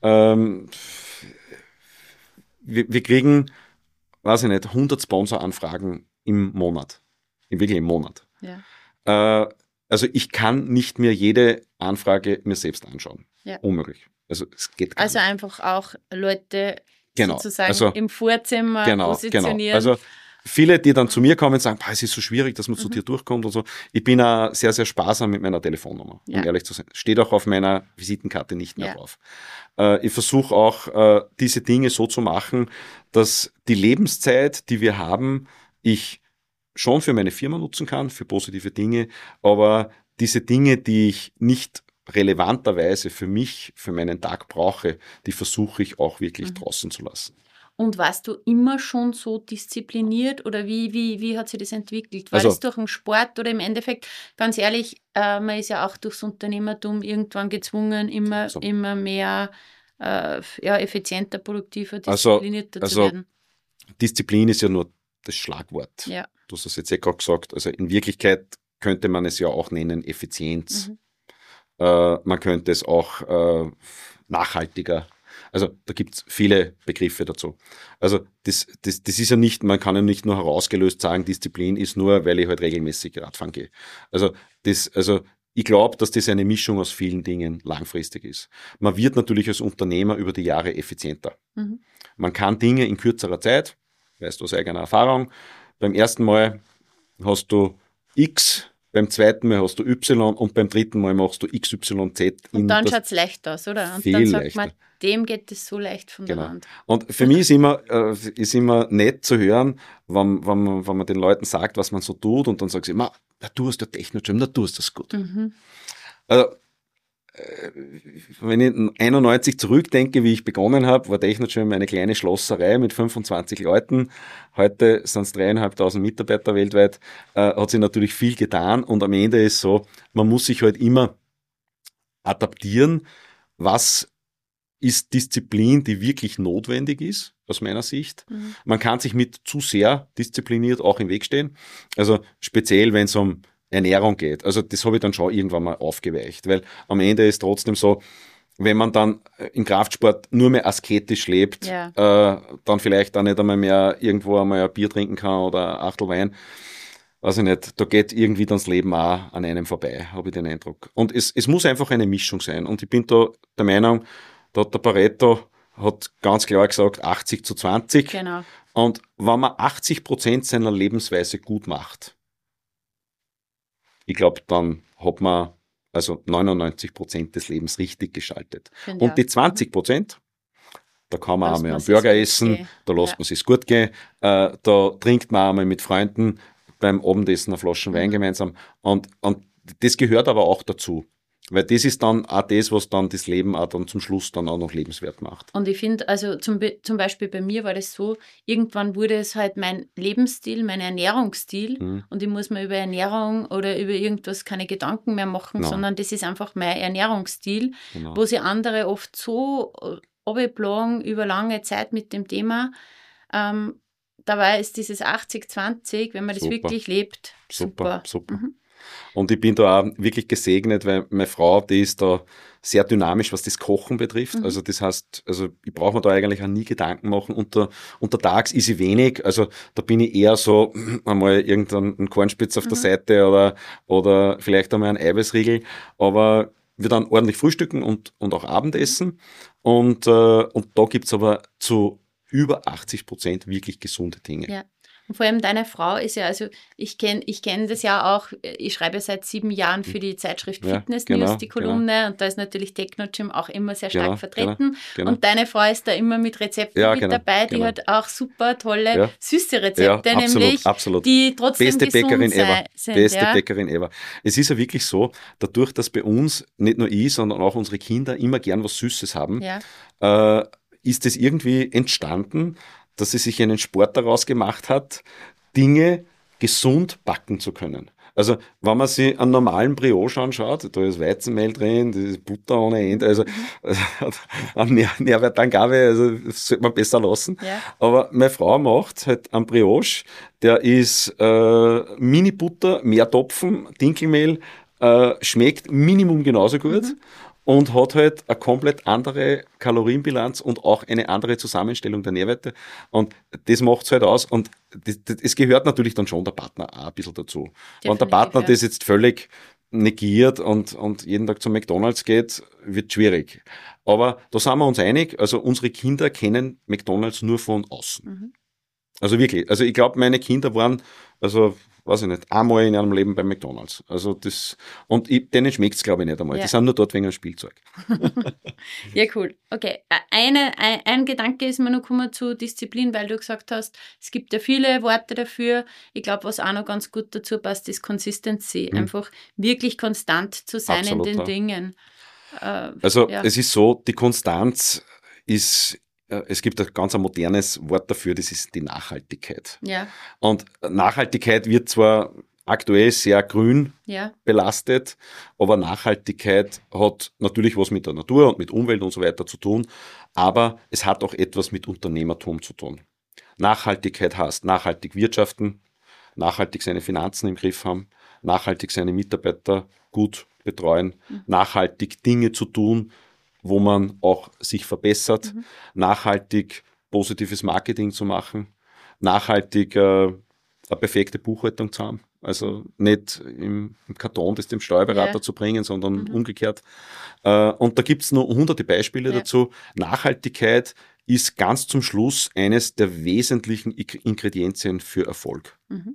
Wir kriegen, weiß ich nicht, 100 Sponsoranfragen im Monat. Wirklich im Monat. Ja. Also ich kann nicht mehr jede Anfrage mir selbst anschauen. Ja. Unmöglich. Also es geht gar nicht. Also einfach auch Leute sozusagen im Vorzimmer positionieren. Genau. Also viele, die dann zu mir kommen und sagen, es ist so schwierig, dass man zu dir durchkommt und so. Ich bin auch sehr, sehr sparsam mit meiner Telefonnummer, um ehrlich zu sein. Steht auch auf meiner Visitenkarte nicht mehr drauf. Ich versuche auch, diese Dinge so zu machen, dass die Lebenszeit, die wir haben, ich schon für meine Firma nutzen kann, für positive Dinge, aber diese Dinge, die ich nicht relevanterweise für mich, für meinen Tag brauche, die versuche ich auch wirklich draußen zu lassen. Und warst du immer schon so diszipliniert oder wie hat sich das entwickelt? War das durch den Sport oder im Endeffekt, ganz ehrlich, man ist ja auch durchs Unternehmertum irgendwann gezwungen, immer mehr effizienter, produktiver, disziplinierter zu werden? Disziplin ist ja nur das Schlagwort. Ja. Du hast das jetzt gerade gesagt. Also in Wirklichkeit könnte man es ja auch nennen Effizienz. Man könnte es auch nachhaltiger. Also da gibt es viele Begriffe dazu. Also das ist ja nicht, man kann ja nicht nur herausgelöst sagen, Disziplin ist nur, weil ich halt regelmäßig Radfahren gehe. Also ich glaube, dass das eine Mischung aus vielen Dingen langfristig ist. Man wird natürlich als Unternehmer über die Jahre effizienter. Man kann Dinge in kürzerer Zeit, weißt du aus eigener Erfahrung, beim ersten Mal hast du X, beim zweiten Mal hast du Y und beim dritten Mal machst du XYZ. Und dann schaut es leicht aus, oder? Und dann sagt man, dem geht es so leicht von der Hand. Und für mich ist immer nett zu hören, wenn man den Leuten sagt, was man so tut und dann sagt sie immer, du hast ja Technogym, du hast das gut. Also, wenn ich 91 zurückdenke, wie ich begonnen habe, war Technogym eine kleine Schlosserei mit 25 Leuten. Heute sind es 3.500 Mitarbeiter weltweit. Hat sich natürlich viel getan und am Ende ist so, man muss sich halt immer adaptieren. Was ist Disziplin, die wirklich notwendig ist, aus meiner Sicht? Man kann sich mit zu sehr diszipliniert auch im Weg stehen. Also speziell, wenn es um Ernährung geht. Also das habe ich dann schon irgendwann mal aufgeweicht, weil am Ende ist trotzdem so, wenn man dann im Kraftsport nur mehr asketisch lebt, dann vielleicht auch nicht einmal mehr irgendwo einmal ein Bier trinken kann oder ein Achtel Wein, weiß ich nicht, da geht irgendwie dann das Leben auch an einem vorbei, habe ich den Eindruck. Und es muss einfach eine Mischung sein und ich bin da der Meinung, da hat der Pareto hat ganz klar gesagt 80:20. Genau. Und wenn man 80% seiner Lebensweise gut macht, ich glaube, dann hat man also 99% des Lebens richtig gestaltet. Finde Und die ich auch. 20%, da kann man Lässt einmal man einen sich's Burger gut essen, gehen. da lässt Ja. man sich's gut gehen, da trinkt man einmal mit Freunden beim Abendessen eine Flasche Wein gemeinsam. Und das gehört aber auch dazu. Weil das ist dann auch das, was dann das Leben auch dann zum Schluss dann auch noch lebenswert macht. Und ich finde, also zum Beispiel bei mir war das so, irgendwann wurde es halt mein Lebensstil, mein Ernährungsstil und ich muss mir über Ernährung oder über irgendwas keine Gedanken mehr machen, Nein. sondern das ist einfach mein Ernährungsstil, Genau. wo sich andere oft so runterplagen über lange Zeit mit dem Thema. Dabei ist dieses 80-20, wenn man das Super. wirklich lebt, super. Super. Und ich bin da auch wirklich gesegnet, weil meine Frau, die ist da sehr dynamisch, was das Kochen betrifft. Also das heißt, also ich brauche mir da eigentlich auch nie Gedanken machen. Untertags ist sie wenig, also da bin ich eher so einmal irgendein Kornspitz auf der Seite oder vielleicht einmal ein Eiweißriegel, aber wir dann ordentlich frühstücken und auch Abendessen. Und da gibt's aber zu über 80% wirklich gesunde Dinge. Ja. Und vor allem deine Frau ist ja, also ich kenn das ja auch, ich schreibe seit 7 Jahren für die Zeitschrift Ja, Fitness genau, News, die Kolumne, und da ist natürlich Techno-Gym auch immer sehr stark Genau, vertreten. genau. Und deine Frau ist da immer mit Rezepten Ja, mit genau, dabei, die genau. hat auch super tolle, Ja. süße Rezepte, Ja, absolut, nämlich, absolut. die trotzdem Beste gesund Bäckerin ever. sind. Beste Ja. Bäckerin ever. Es ist ja wirklich so, dadurch, dass bei uns nicht nur ich, sondern auch unsere Kinder immer gern was Süßes haben, ist es irgendwie entstanden, dass sie sich einen Sport daraus gemacht hat, Dinge gesund backen zu können. Also, wenn man sich einen normalen Brioche anschaut, da ist Weizenmehl drin, da ist Butter ohne Ende, also an Nährwertangabe, also das sollte man besser lassen. Ja. Aber meine Frau macht halt einen Brioche, der ist Mini-Butter, mehr Topfen, Dinkelmehl, schmeckt Minimum genauso gut. Und hat halt eine komplett andere Kalorienbilanz und auch eine andere Zusammenstellung der Nährwerte. Und das macht's halt aus. Und es gehört natürlich dann schon der Partner auch ein bisschen dazu. Wenn der Definitiv, Partner ja. das jetzt völlig negiert und jeden Tag zum McDonald's geht, wird schwierig. Aber da sind wir uns einig, also unsere Kinder kennen McDonald's nur von außen. Also wirklich, also ich glaube, meine Kinder waren, also weiß ich nicht, einmal in ihrem Leben beim McDonald's. Also das, und denen schmeckt's glaube ich nicht einmal. Ja. Die sind nur dort wegen einem Spielzeug. Ja, cool. Okay, ein Gedanke ist mir noch gekommen zu Disziplin, weil du gesagt hast, es gibt ja viele Worte dafür. Ich glaube, was auch noch ganz gut dazu passt, ist Consistency. Einfach wirklich konstant zu sein Absolut, in den ja. Dingen. Also ja. es ist so, die Konstanz ist, es gibt ein ganz ein modernes Wort dafür, das ist die Nachhaltigkeit. Ja, Und Nachhaltigkeit wird zwar aktuell sehr grün ja, belastet, aber Nachhaltigkeit hat natürlich was mit der Natur und mit Umwelt und so weiter zu tun, aber es hat auch etwas mit Unternehmertum zu tun. Nachhaltigkeit heißt nachhaltig wirtschaften, nachhaltig seine Finanzen im Griff haben, nachhaltig seine Mitarbeiter gut betreuen, nachhaltig Dinge zu tun, wo man auch sich verbessert, nachhaltig positives Marketing zu machen, nachhaltig eine perfekte Buchhaltung zu haben. Also nicht im Karton das dem Steuerberater zu bringen, sondern umgekehrt. Und da gibt's noch hunderte Beispiele dazu. Nachhaltigkeit ist ganz zum Schluss eines der wesentlichen Ingredienzien für Erfolg.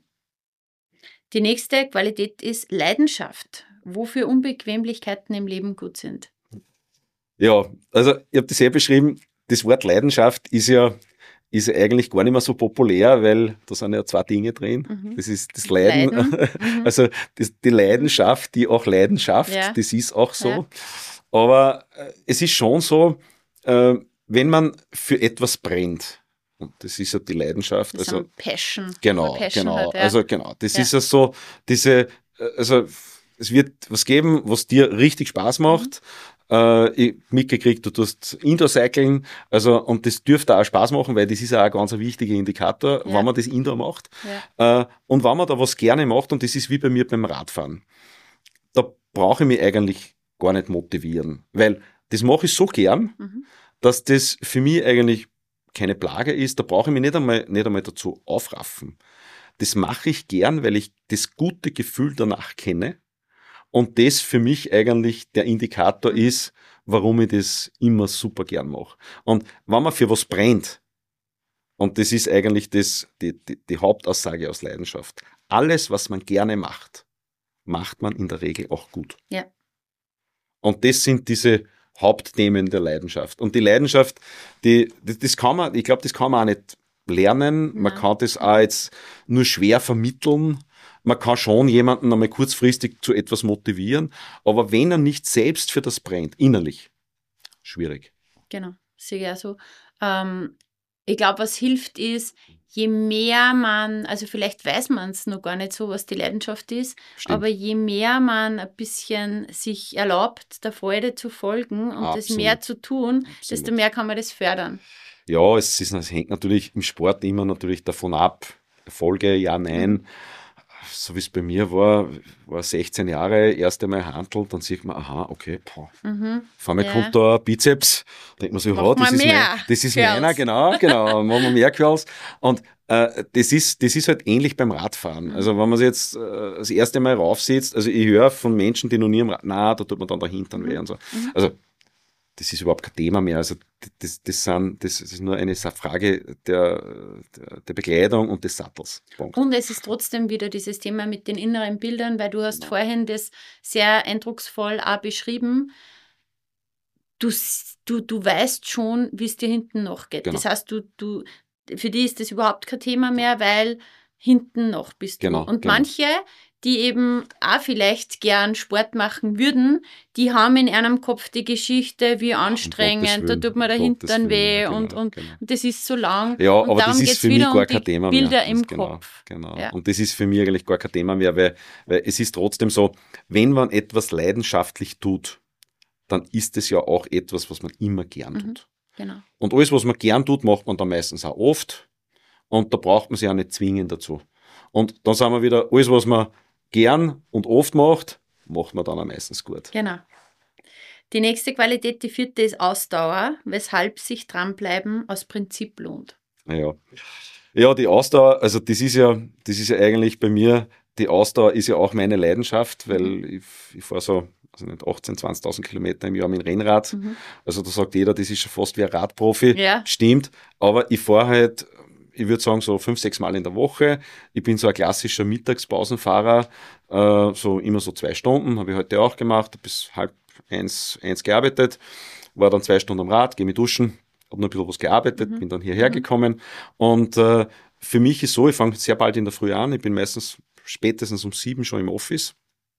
Die nächste Qualität ist Leidenschaft, wofür Unbequemlichkeiten im Leben gut sind. Ja, also ich habe das ja beschrieben, das Wort Leidenschaft ist ja eigentlich gar nicht mehr so populär, weil da sind ja 2 Dinge drin. Das ist das Leiden, also die Leidenschaft, die auch Leidenschaft, das ist auch so. Ja. Aber es ist schon so, wenn man für etwas brennt, und das ist ja die Leidenschaft. Das also Passion. Genau, Passion genau. halt, ja. Also genau. Das ist ja so, also es wird was geben, was dir richtig Spaß macht. Ich mitgekriegt, du tust Indoor-Cycling, also, und das dürfte auch Spaß machen, weil das ist ja auch ein ganz wichtiger Indikator, wenn man das Indoor macht. Und wenn man da was gerne macht, und das ist wie bei mir beim Radfahren, da brauche ich mich eigentlich gar nicht motivieren, weil das mache ich so gern, dass das für mich eigentlich keine Plage ist, da brauche ich mich nicht einmal dazu aufraffen. Das mache ich gern, weil ich das gute Gefühl danach kenne und das für mich eigentlich der Indikator ist, warum ich das immer super gern mache. Und wenn man für was brennt, und das ist eigentlich die Hauptaussage aus Leidenschaft, alles, was man gerne macht, macht man in der Regel auch gut. Ja. Und das sind diese Hauptthemen der Leidenschaft. Und die Leidenschaft, das kann man, ich glaube, das kann man auch nicht lernen. Man Nein. kann das auch jetzt nur schwer vermitteln. Man kann schon jemanden einmal kurzfristig zu etwas motivieren, aber wenn er nicht selbst für das brennt, innerlich, schwierig. Genau, sehe ich auch so. Ich glaube, was hilft ist, je mehr man, also vielleicht weiß man es noch gar nicht so, was die Leidenschaft ist, Stimmt. aber je mehr man ein bisschen sich erlaubt, der Freude zu folgen und das Absolut. mehr zu tun, Absolut. desto mehr kann man das fördern. Ja, es hängt natürlich im Sport immer natürlich davon ab. Erfolge, ja, nein. So wie es bei mir war 16 Jahre, erst einmal handelt, dann sieht man, aha, okay, vor allem kommt da ein Bizeps, denkt man so, ja, das ist meiner, genau, machen wir mehr Curls. Und das ist halt ähnlich beim Radfahren. Also wenn man sich jetzt das erste Mal raufsitzt, also ich höre von Menschen, die noch nie am Rad, da tut man dann der Hintern weh und so. Also das ist überhaupt kein Thema mehr. Also das ist nur eine Frage der Bekleidung und des Sattels. Punkt. Und es ist trotzdem wieder dieses Thema mit den inneren Bildern, weil du hast vorhin das sehr eindrucksvoll auch beschrieben. Du weißt schon, wie es dir hinten noch geht. Genau. Das heißt, für die ist das überhaupt kein Thema mehr, weil hinten noch bist du. Und manche, die eben auch vielleicht gern Sport machen würden, die haben in einem Kopf die Geschichte, wie anstrengend, da tut mir der Hintern weh und das ist so lang. Ja, und aber das ist für mich gar kein Thema mehr. Bilder im Kopf. Genau. Ja. Und das ist für mich eigentlich gar kein Thema mehr, weil es ist trotzdem so, wenn man etwas leidenschaftlich tut, dann ist es ja auch etwas, was man immer gern tut. Genau. Und alles, was man gern tut, macht man dann meistens auch oft. Und da braucht man sich auch nicht zwingen dazu. Und dann sagen wir wieder, alles, was man gern und oft macht man dann auch meistens gut. Genau. Die nächste Qualität, die vierte, ist Ausdauer, weshalb sich dranbleiben aus Prinzip lohnt. Ja, die Ausdauer, also das ist ja eigentlich bei mir, die Ausdauer ist ja auch meine Leidenschaft, weil ich fahre so 18.000, 20.000 Kilometer im Jahr mit dem Rennrad. Also da sagt jeder, das ist schon fast wie ein Radprofi. Ja. Stimmt, aber ich fahre halt, ich würde sagen, so 5-6 Mal in der Woche. Ich bin so ein klassischer Mittagspausenfahrer, so immer so 2 Stunden, habe ich heute auch gemacht, bis 12:30 gearbeitet, war dann 2 Stunden am Rad, gehe mich duschen, habe noch ein bisschen was gearbeitet, bin dann hierher gekommen. Und für mich ist so, ich fange sehr bald in der Früh an, ich bin meistens spätestens um 7 schon im Office.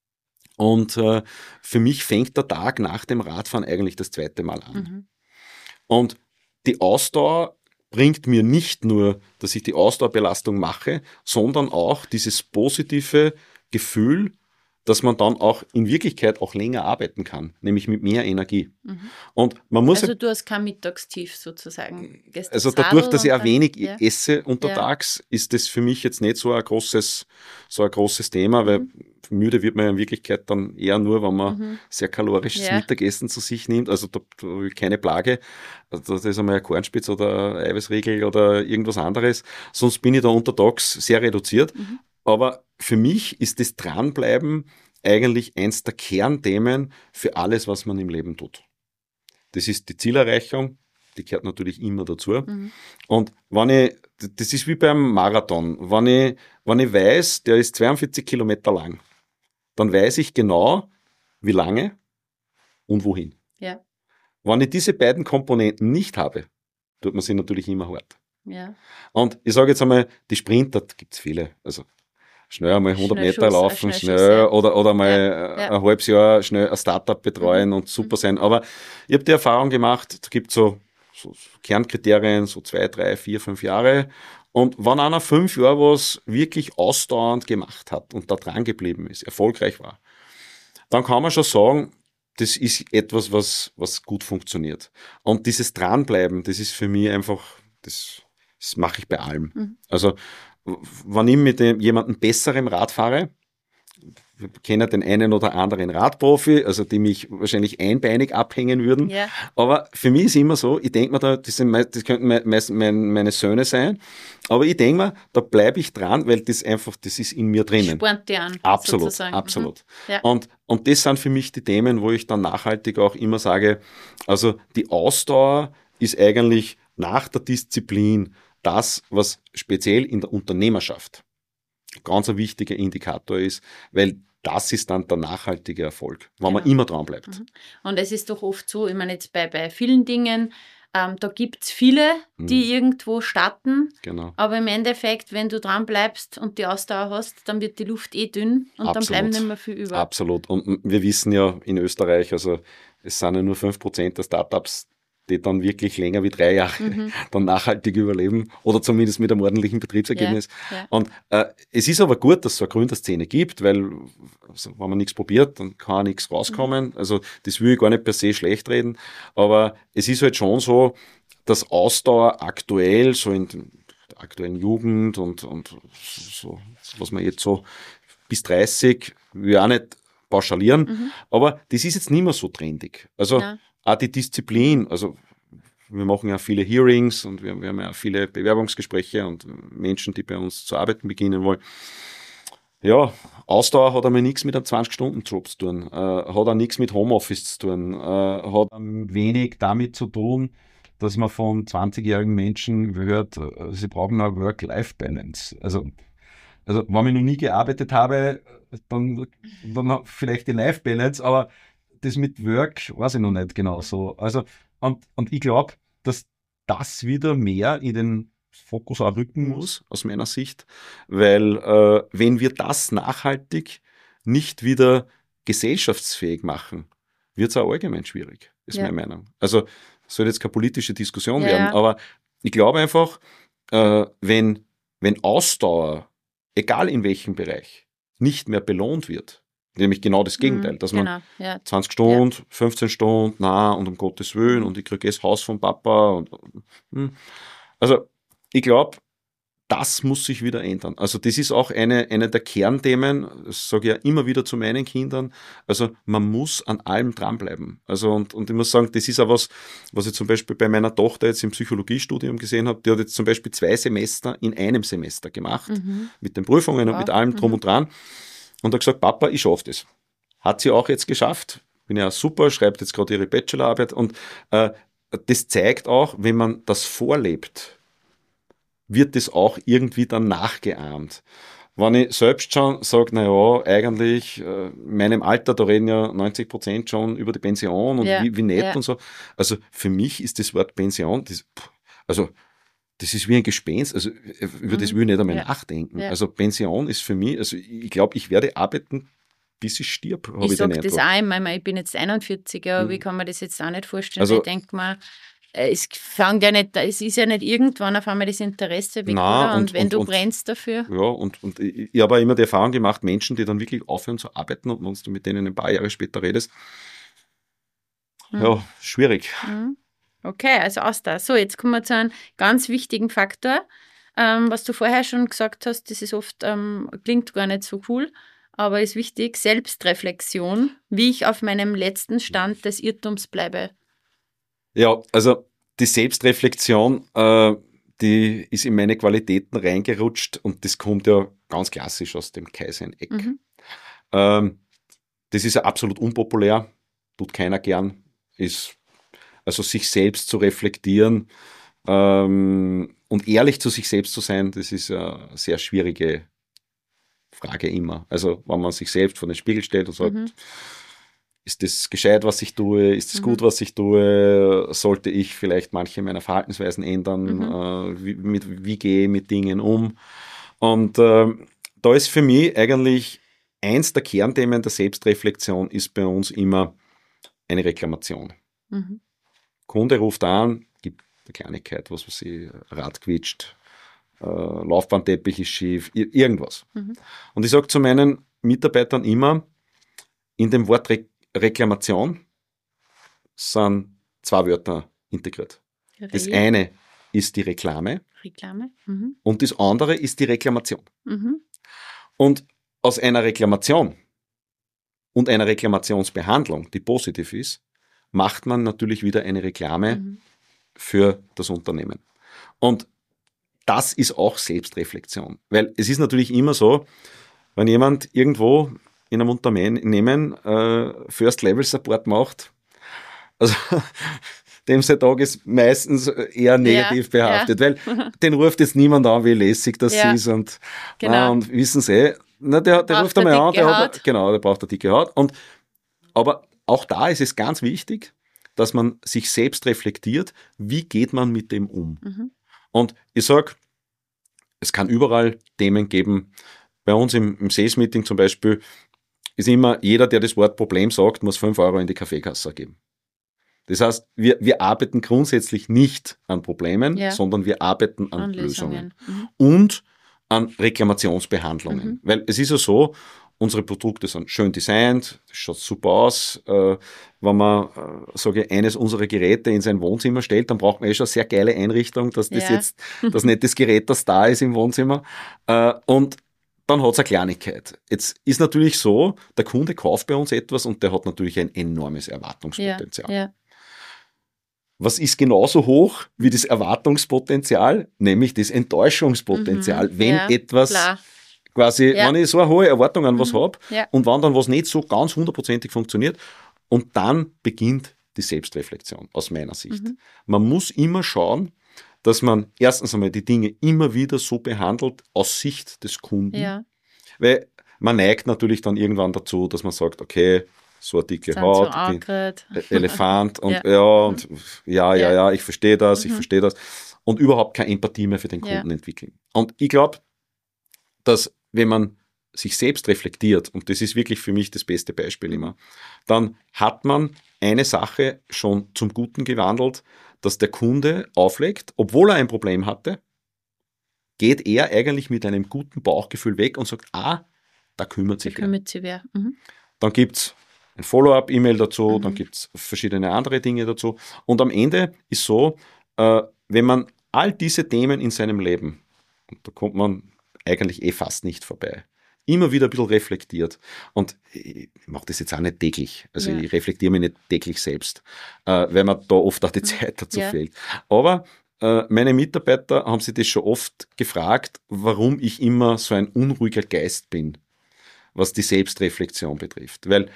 Und für mich fängt der Tag nach dem Radfahren eigentlich das zweite Mal an. Und die Ausdauer bringt mir nicht nur, dass ich die Ausdauerbelastung mache, sondern auch dieses positive Gefühl, dass man dann auch in Wirklichkeit auch länger arbeiten kann, nämlich mit mehr Energie. Und man muss also du hast kein Mittagstief sozusagen. Also dadurch, dass ich auch wenig esse untertags, ist das für mich jetzt nicht so ein großes Thema, weil müde wird man ja in Wirklichkeit dann eher nur, wenn man sehr kalorisches Mittagessen zu sich nimmt. Also da habe ich keine Plage. Also das ist einmal ein Kornspitz oder ein Eiweißriegel oder irgendwas anderes. Sonst bin ich da untertags sehr reduziert. Aber für mich ist das Dranbleiben eigentlich eins der Kernthemen für alles, was man im Leben tut. Das ist die Zielerreichung, die gehört natürlich immer dazu. Und das ist wie beim Marathon. Wenn ich weiß, der ist 42 Kilometer lang, dann weiß ich genau, wie lange und wohin. Ja. Wenn ich diese beiden Komponenten nicht habe, tut man sich natürlich immer hart. Ja. Und ich sage jetzt einmal, die Sprinter, da gibt es viele, also schnell einmal 100 Meter laufen, schnell oder mal ein halbes Jahr schnell ein Startup betreuen und super sein. Aber ich habe die Erfahrung gemacht, da gibt es so Kernkriterien, so 2, 3, 4, 5 Jahre. Und wenn einer 5 Jahre was wirklich ausdauernd gemacht hat und da dran geblieben ist, erfolgreich war, dann kann man schon sagen, das ist etwas, was gut funktioniert. Und dieses Dranbleiben, das ist für mich einfach, das mache ich bei allem. Also wenn ich mit jemandem besserem Rad fahre, kenne den einen oder anderen Radprofi, also die mich wahrscheinlich einbeinig abhängen würden. Ja. Aber für mich ist immer so, ich denke mir da, das könnten meine Söhne sein, aber ich denke mir, da bleibe ich dran, weil das ist in mir drinnen. Spornt dir an, absolut, sozusagen. absolut. Ja. Und das sind für mich die Themen, wo ich dann nachhaltig auch immer sage, also die Ausdauer ist eigentlich nach der Disziplin das, was speziell in der Unternehmerschaft ganz ein wichtiger Indikator ist, weil das ist dann der nachhaltige Erfolg, wenn man immer dran bleibt. Und es ist doch oft so, ich meine jetzt bei vielen Dingen, da gibt es viele, die irgendwo starten, Genau. aber im Endeffekt, wenn du dran bleibst und die Ausdauer hast, dann wird die Luft dünn und dann bleiben nicht mehr viel über. Absolut. Und wir wissen ja in Österreich, also es sind ja nur 5% der Startups, die dann wirklich länger wie 3 Jahre dann nachhaltig überleben oder zumindest mit einem ordentlichen Betriebsergebnis. Ja. Und es ist aber gut, dass es so eine Gründerszene gibt, weil also, wenn man nichts probiert, dann kann auch nichts rauskommen. Also das will ich gar nicht per se schlecht reden, aber es ist halt schon so, dass Ausdauer aktuell, so in der aktuellen Jugend und so, was man jetzt so bis 30, will ich auch nicht pauschalieren, aber das ist jetzt nicht mehr so trendig. Also auch die Disziplin, also wir machen ja viele Hearings und wir haben ja viele Bewerbungsgespräche und Menschen, die bei uns zu arbeiten beginnen wollen. Ja, Ausdauer hat einmal nichts mit einem 20-Stunden-Job zu tun, hat auch nichts mit Homeoffice zu tun, hat wenig damit zu tun, dass man von 20-jährigen Menschen hört, sie brauchen eine Work-Life-Balance. Also wenn ich noch nie gearbeitet habe, dann vielleicht die Life-Balance, aber das mit Work weiß ich noch nicht genau so. Also, und ich glaube, dass das wieder mehr in den Fokus auch rücken muss, aus meiner Sicht, weil wenn wir das nachhaltig nicht wieder gesellschaftsfähig machen, wird es auch allgemein schwierig, ist meine Meinung. Also, es soll jetzt keine politische Diskussion werden, aber ich glaube einfach, wenn Ausdauer, egal in welchem Bereich, nicht mehr belohnt wird, nämlich genau das Gegenteil, dass man 20 Stunden, 15 Stunden, und um Gottes Willen und ich kriege das Haus vom Papa also ich glaube, das muss sich wieder ändern. Also das ist auch eine der Kernthemen, das sage ich ja immer wieder zu meinen Kindern, also man muss an allem dranbleiben. Also und ich muss sagen, das ist auch was ich zum Beispiel bei meiner Tochter jetzt im Psychologiestudium gesehen habe, die hat jetzt zum Beispiel 2 Semester in einem Semester gemacht, mit den Prüfungen und mit allem drum und dran. Und hat gesagt, Papa, ich schaffe das. Hat sie auch jetzt geschafft. Bin ja super, schreibt jetzt gerade ihre Bachelorarbeit. Und das zeigt auch, wenn man das vorlebt, wird das auch irgendwie dann nachgeahmt. Wenn ich selbst schon sage, naja, eigentlich in meinem Alter, da reden ja 90% schon über die Pension und wie nett und so. Also für mich ist das Wort Pension, das ist wie ein Gespenst, also über das will ich nicht einmal nachdenken. Ja. Also Pension ist für mich, also ich glaube, ich werde arbeiten, bis ich stirb. Ich sage das auch immer, ich bin jetzt 41, aber ich kann mir das jetzt auch nicht vorstellen. Also, ich denke mal, es ist ja nicht irgendwann auf einmal das Interesse weg, oder? Und wenn du brennst dafür. Ja, und ich habe auch immer die Erfahrung gemacht, Menschen, die dann wirklich aufhören zu arbeiten und wenn du mit denen ein paar Jahre später redest, ja, schwierig. Okay, also Ausdauer. So, jetzt kommen wir zu einem ganz wichtigen Faktor, was du vorher schon gesagt hast, das ist oft, klingt gar nicht so cool, aber ist wichtig, Selbstreflexion, wie ich auf meinem letzten Stand des Irrtums bleibe. Ja, also die Selbstreflexion, die ist in meine Qualitäten reingerutscht und das kommt ja ganz klassisch aus dem Kaizen-Eck. Das ist ja absolut unpopulär, tut keiner gern, also sich selbst zu reflektieren und ehrlich zu sich selbst zu sein, das ist eine sehr schwierige Frage immer. Also wenn man sich selbst vor den Spiegel stellt und sagt, ist das gescheit, was ich tue? Ist das gut, was ich tue? Sollte ich vielleicht manche meiner Verhaltensweisen ändern? Wie gehe ich mit Dingen um? Und da ist für mich eigentlich eins der Kernthemen der Selbstreflexion ist bei uns immer eine Reklamation. Kunde ruft an, gibt eine Kleinigkeit, was weiß ich, Rad quietscht, Laufbahnteppich ist schief, irgendwas. Und ich sage zu meinen Mitarbeitern immer, in dem Wort Reklamation sind 2 Wörter integriert. Das eine ist die Reklame. Und das andere ist die Reklamation. Und aus einer Reklamation und einer Reklamationsbehandlung, die positiv ist, macht man natürlich wieder eine Reklame für das Unternehmen. Und das ist auch Selbstreflexion. Weil es ist natürlich immer so, wenn jemand irgendwo in einem Unternehmen First-Level-Support macht, also dem sein Tag ist meistens eher negativ behaftet, weil den ruft jetzt niemand an, wie lässig das ist und wissen Sie, der ruft einmal an, der braucht eine dicke Haut. Aber auch da ist es ganz wichtig, dass man sich selbst reflektiert, wie geht man mit dem um. Und ich sage, es kann überall Themen geben. Bei uns im Sales-Meeting zum Beispiel ist immer, jeder, der das Wort Problem sagt, muss 5 Euro in die Kaffeekasse geben. Das heißt, wir arbeiten grundsätzlich nicht an Problemen, sondern wir arbeiten an Lösungen. Und an Reklamationsbehandlungen. Weil es ist ja so, unsere Produkte sind schön designt, das schaut super aus. Wenn man, eines unserer Geräte in sein Wohnzimmer stellt, dann braucht man schon eine sehr geile Einrichtung, dass das jetzt, dass nicht das Gerät, das da ist im Wohnzimmer. Und dann hat es eine Kleinigkeit. Jetzt ist natürlich so, der Kunde kauft bei uns etwas und der hat natürlich ein enormes Erwartungspotenzial. Ja. Was ist genauso hoch wie das Erwartungspotenzial, nämlich das Enttäuschungspotenzial, wenn etwas quasi, wenn ich so eine hohe Erwartung an was habe und wenn dann was nicht so ganz hundertprozentig funktioniert, und dann beginnt die Selbstreflexion aus meiner Sicht. Man muss immer schauen, dass man erstens einmal die Dinge immer wieder so behandelt aus Sicht des Kunden, weil man neigt natürlich dann irgendwann dazu, dass man sagt, okay, so eine dicke Haut, so Elefant und ich verstehe das, und überhaupt keine Empathie mehr für den Kunden entwickeln. Und ich glaube, dass wenn man sich selbst reflektiert, und das ist wirklich für mich das beste Beispiel immer, dann hat man eine Sache schon zum Guten gewandelt, dass der Kunde auflegt, obwohl er ein Problem hatte, geht er eigentlich mit einem guten Bauchgefühl weg und sagt, da kümmert sich wer. Dann gibt's ein Follow-up-E-Mail dazu, dann gibt's verschiedene andere Dinge dazu. Und am Ende ist so, wenn man all diese Themen in seinem Leben, und da kommt man eigentlich fast nicht vorbei, immer wieder ein bisschen reflektiert. Und ich mache das jetzt auch nicht täglich. Also ich reflektiere mich nicht täglich selbst, weil mir da oft auch die Zeit dazu fehlt. Aber meine Mitarbeiter haben sich das schon oft gefragt, warum ich immer so ein unruhiger Geist bin, was die Selbstreflexion betrifft. Weil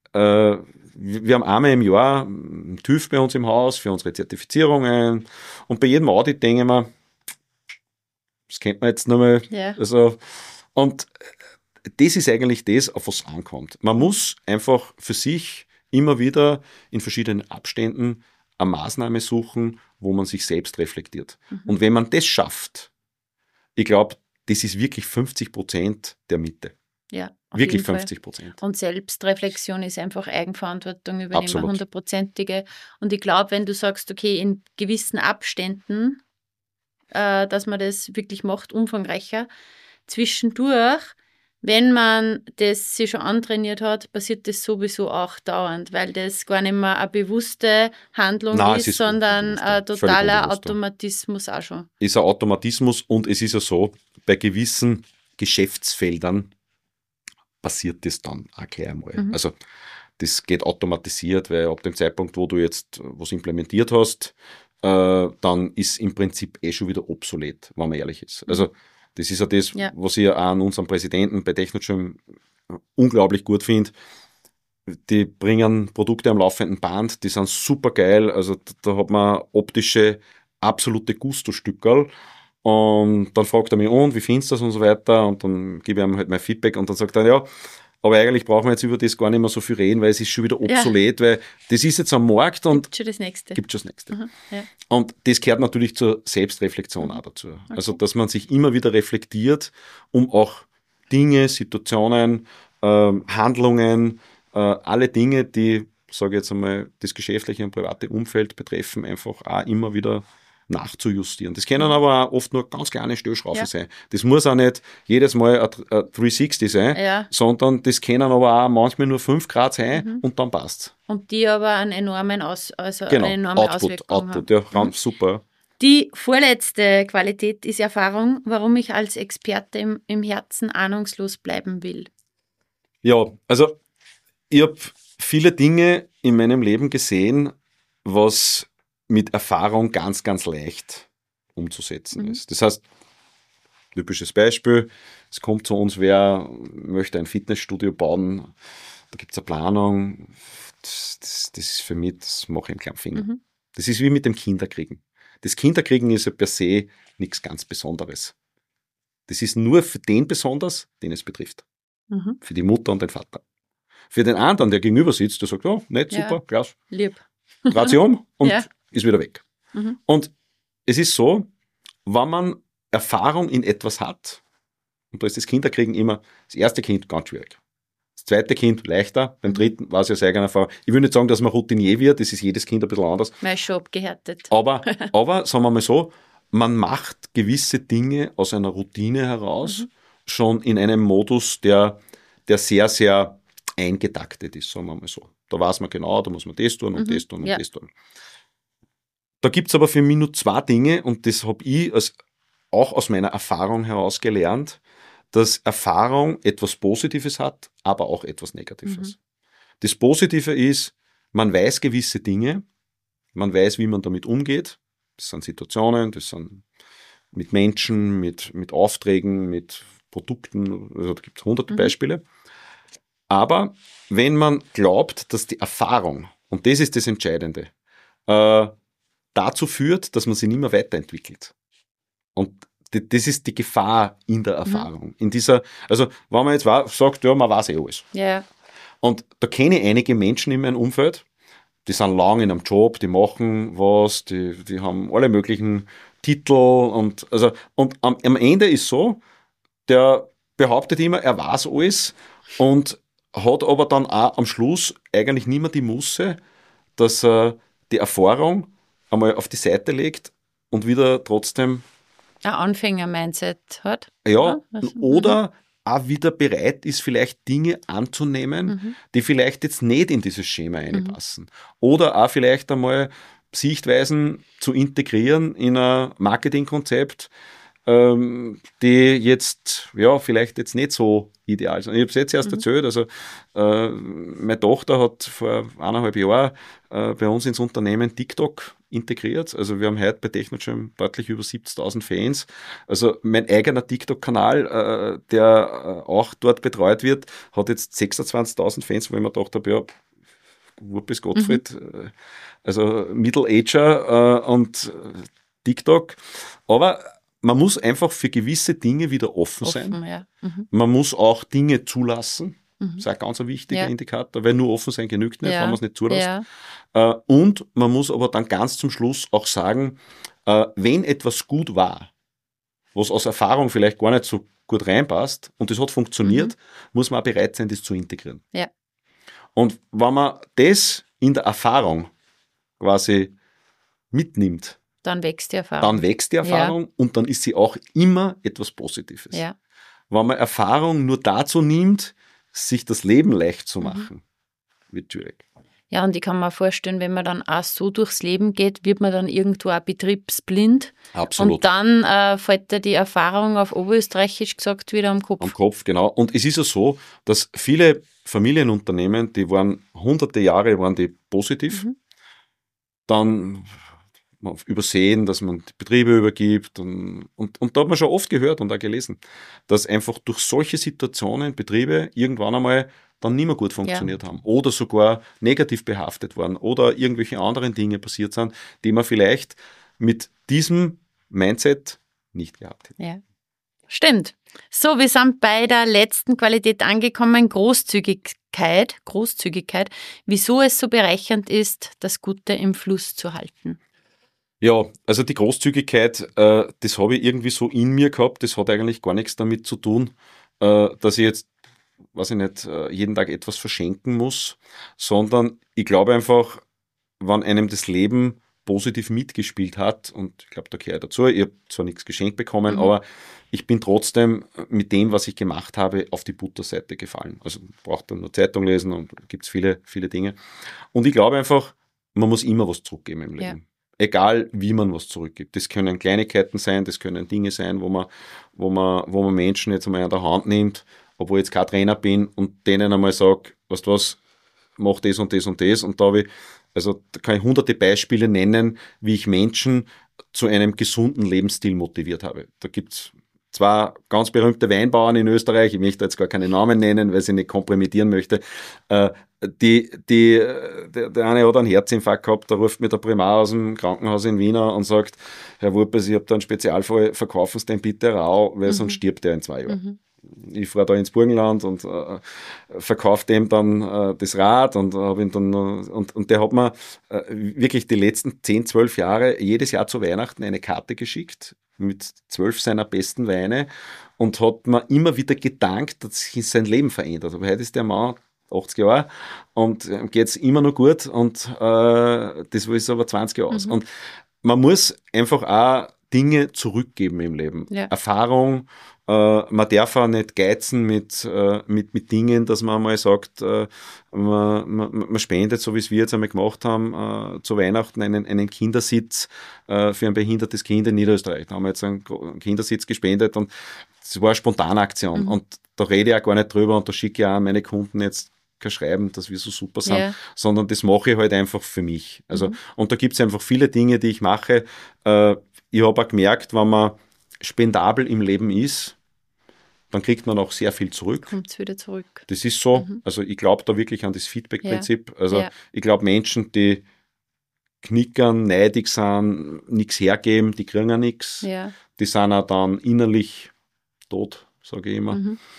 wir haben einmal im Jahr einen TÜV bei uns im Haus für unsere Zertifizierungen, und bei jedem Audit denke ich mir, das kennt man jetzt nochmal. Also, und das ist eigentlich das, auf was es ankommt. Man muss einfach für sich immer wieder in verschiedenen Abständen eine Maßnahme suchen, wo man sich selbst reflektiert. Und wenn man das schafft, ich glaube, das ist wirklich 50% der Miete. Ja, wirklich 50%. Und Selbstreflexion ist einfach Eigenverantwortung übernehmen, 100%ige. Und ich glaube, wenn du sagst, okay, in gewissen Abständen, dass man das wirklich macht, umfangreicher, zwischendurch, wenn man das sich schon antrainiert hat, passiert das sowieso auch dauernd, weil das gar nicht mehr eine bewusste Handlung ist, sondern ein totaler Automatismus auch schon. Ist ein Automatismus, und es ist ja so, bei gewissen Geschäftsfeldern passiert das dann auch gleich einmal. Also das geht automatisiert, weil ab dem Zeitpunkt, wo du jetzt was implementiert hast, dann ist im Prinzip schon wieder obsolet, wenn man ehrlich ist. Also das ist ja das, was ich auch an unserem Präsidenten bei Technogym unglaublich gut finde. Die bringen Produkte am laufenden Band, die sind super geil. Also da hat man optische, absolute Gusto-Stückerl. Und dann fragt er mich, und wie findest du das und so weiter, und dann gebe ich ihm halt mein Feedback, und dann sagt er, aber eigentlich brauchen wir jetzt über das gar nicht mehr so viel reden, weil es ist schon wieder obsolet, weil das ist jetzt am Markt und gibt schon das Nächste. Und das gehört natürlich zur Selbstreflexion auch dazu. Okay. Also, dass man sich immer wieder reflektiert, um auch Dinge, Situationen, Handlungen, alle Dinge, die, sage ich jetzt einmal, das geschäftliche und private Umfeld betreffen, einfach auch immer wieder nachzujustieren. Das können aber auch oft nur ganz kleine Stellschrauben sein. Das muss auch nicht jedes Mal ein 360 sein, sondern das können aber auch manchmal nur 5 Grad sein und dann passt's. Und die aber einen enormen eine enorme Auswirkung haben. Super. Die vorletzte Qualität ist Erfahrung, warum ich als Experte im Herzen ahnungslos bleiben will. Ja, also Ich habe viele Dinge in meinem Leben gesehen, was mit Erfahrung ganz, ganz leicht umzusetzen ist. Das heißt, typisches Beispiel, es kommt zu uns, wer möchte ein Fitnessstudio bauen, da gibt es eine Planung, das ist für mich, das mache ich im kleinen Finger. Das ist wie mit dem Kinderkriegen. Das Kinderkriegen ist ja per se nichts ganz Besonderes. Das ist nur für den besonders, den es betrifft. Für die Mutter und den Vater. Für den anderen, der gegenüber sitzt, der sagt, oh, nett, super, klasse. Lieb. Dreht sich um und ist wieder weg. Und es ist so, wenn man Erfahrung in etwas hat, und da ist das Kinderkriegen immer, das erste Kind ganz schwierig. Das zweite Kind leichter, beim dritten war es ja aus eigener Erfahrung. Ich will nicht sagen, dass man Routinier wird, das ist jedes Kind ein bisschen anders. Man ist schon abgehärtet. Aber sagen wir mal so, man macht gewisse Dinge aus einer Routine heraus, schon in einem Modus, der sehr, sehr eingetaktet ist, sagen wir mal so. Da weiß man genau, da muss man das tun und das tun und das tun. Da gibt es aber für mich nur zwei Dinge, und das habe ich auch aus meiner Erfahrung heraus gelernt, dass Erfahrung etwas Positives hat, aber auch etwas Negatives. Das Positive ist, man weiß gewisse Dinge, man weiß, wie man damit umgeht. Das sind Situationen, das sind mit Menschen, mit Aufträgen, mit Produkten, also da gibt es hunderte Beispiele. Aber wenn man glaubt, dass die Erfahrung, und das ist das Entscheidende, dazu führt, dass man sich nicht mehr weiterentwickelt. Und das ist die Gefahr in der Erfahrung. In dieser, also wenn man jetzt sagt, ja, man weiß alles. Ja. Und da kenne ich einige Menschen in meinem Umfeld, die sind lang in einem Job, die machen was, die haben alle möglichen Titel und am Ende ist so, der behauptet immer, er weiß alles und hat aber dann auch am Schluss eigentlich nicht mehr die Muße, dass er die Erfahrung einmal auf die Seite legt und wieder trotzdem ein Anfänger-Mindset hat. Ja, oder auch wieder bereit ist, vielleicht Dinge anzunehmen, die vielleicht jetzt nicht in dieses Schema reinpassen. Oder auch vielleicht einmal Sichtweisen zu integrieren in ein Marketingkonzept, die jetzt, ja, vielleicht jetzt nicht so ideal sind. Ich habe es jetzt erst erzählt, also meine Tochter hat vor 1,5 Jahren bei uns ins Unternehmen TikTok integriert. Also wir haben heute bei Technogym deutlich über 70.000 Fans. Also mein eigener TikTok-Kanal, der auch dort betreut wird, hat jetzt 26.000 Fans, wo ich mir gedacht habe, ja, Wurpis Gottfried, also Middle-Ager und TikTok. Aber man muss einfach für gewisse Dinge wieder offen sein. Ja. Man muss auch Dinge zulassen. Das ist ein ganz wichtiger Indikator, weil nur offen sein genügt nicht, wenn man es nicht zulässt. Und man muss aber dann ganz zum Schluss auch sagen, wenn etwas gut war, was aus Erfahrung vielleicht gar nicht so gut reinpasst und das hat funktioniert, muss man auch bereit sein, das zu integrieren. Ja. Und wenn man das in der Erfahrung quasi mitnimmt, dann wächst die Erfahrung. Und dann ist sie auch immer etwas Positives. Ja. Wenn man Erfahrung nur dazu nimmt, sich das Leben leicht zu machen, wird schwierig. Ja, und ich kann mir vorstellen, wenn man dann auch so durchs Leben geht, wird man dann irgendwo auch betriebsblind. Absolut. Und dann fällt da die Erfahrung auf Oberösterreichisch gesagt wieder am Kopf. Am Kopf, genau. Und es ist ja so, dass viele Familienunternehmen, die waren hunderte Jahre waren die positiv, dann übersehen, dass man die Betriebe übergibt und da hat man schon oft gehört und auch gelesen, dass einfach durch solche Situationen Betriebe irgendwann einmal dann nicht mehr gut funktioniert haben oder sogar negativ behaftet waren oder irgendwelche anderen Dinge passiert sind, die man vielleicht mit diesem Mindset nicht gehabt hätte. Ja. Stimmt. So, wir sind bei der letzten Qualität angekommen, Großzügigkeit. Wieso es so bereichernd ist, das Gute im Fluss zu halten. Ja, also die Großzügigkeit, das habe ich irgendwie so in mir gehabt, das hat eigentlich gar nichts damit zu tun, dass ich jetzt, weiß ich nicht, jeden Tag etwas verschenken muss, sondern ich glaube einfach, wenn einem das Leben positiv mitgespielt hat, und ich glaube, da gehöre ich dazu, ich habe zwar nichts geschenkt bekommen, aber ich bin trotzdem mit dem, was ich gemacht habe, auf die Butterseite gefallen. Also braucht dann nur Zeitung lesen und gibt es viele, viele Dinge. Und ich glaube einfach, man muss immer was zurückgeben im Leben. Ja. Egal, wie man was zurückgibt. Das können Kleinigkeiten sein, das können Dinge sein, wo man Menschen jetzt einmal an der Hand nimmt, obwohl ich jetzt kein Trainer bin und denen einmal sage, weißt du was, mach das und das und das. Und da kann ich hunderte Beispiele nennen, wie ich Menschen zu einem gesunden Lebensstil motiviert habe. Da gibt's zwei ganz berühmte Weinbauern in Österreich, ich möchte jetzt gar keine Namen nennen, weil ich sie nicht kompromittieren möchte. Der eine hat einen Herzinfarkt gehabt, da ruft mir der Primar aus dem Krankenhaus in Wien und sagt, Herr Wurpes, ich habe da einen Spezialfall, verkaufen Sie den bitte rau, weil sonst stirbt er in 2 Jahren. Ich fahre da ins Burgenland und verkaufe dem dann das Rad und habe ihn dann und der hat mir wirklich die letzten 10, 12 Jahre jedes Jahr zu Weihnachten eine Karte geschickt mit 12 seiner besten Weine und hat mir immer wieder gedankt, dass sich sein Leben verändert. Aber heute ist der Mann 80 Jahre und geht es immer noch gut und das ist aber 20 Jahre aus. Und man muss einfach auch Dinge zurückgeben im Leben. Ja. Erfahrung, man darf auch nicht geizen mit Dingen, dass man mal sagt, man spendet, so wie es wir jetzt einmal gemacht haben, zu Weihnachten einen Kindersitz für ein behindertes Kind in Niederösterreich. Da haben wir jetzt einen Kindersitz gespendet und das war eine Spontanaktion. Und da rede ich auch gar nicht drüber und da schicke ich auch an meine Kunden jetzt kein Schreiben, dass wir so super sind, sondern das mache ich halt einfach für mich. Also, und da gibt es einfach viele Dinge, die ich mache. Ich habe auch gemerkt, wenn man spendabel im Leben ist, dann kriegt man auch sehr viel zurück. Kommt wieder zurück. Das ist so. Also ich glaube da wirklich an das Feedback-Prinzip. Also ich glaube, Menschen, die knickern, neidig sind, nichts hergeben, die kriegen ja nichts. Ja. Die sind auch dann innerlich tot, sage ich immer.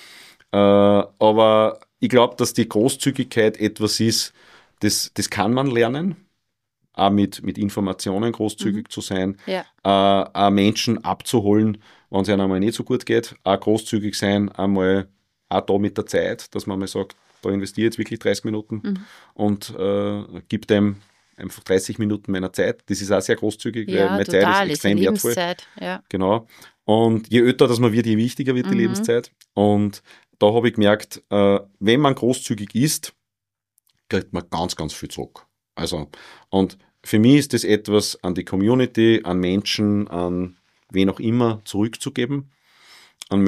Aber ich glaube, dass die Großzügigkeit etwas ist, das kann man lernen. Auch mit Informationen großzügig zu sein, auch Menschen abzuholen, wenn es ihnen einmal nicht so gut geht, auch großzügig sein, einmal auch da mit der Zeit, dass man mal sagt, da investiere ich jetzt wirklich 30 Minuten und gebe dem einfach 30 Minuten meiner Zeit. Das ist auch sehr großzügig, weil meine Zeit ist extrem wertvoll. Ja. Genau. Und je älter das man wird, je wichtiger wird die Lebenszeit. Und da habe ich gemerkt, wenn man großzügig ist, kriegt man ganz, ganz viel zurück. Also, und für mich ist das etwas an die Community, an Menschen, an wen auch immer zurückzugeben. An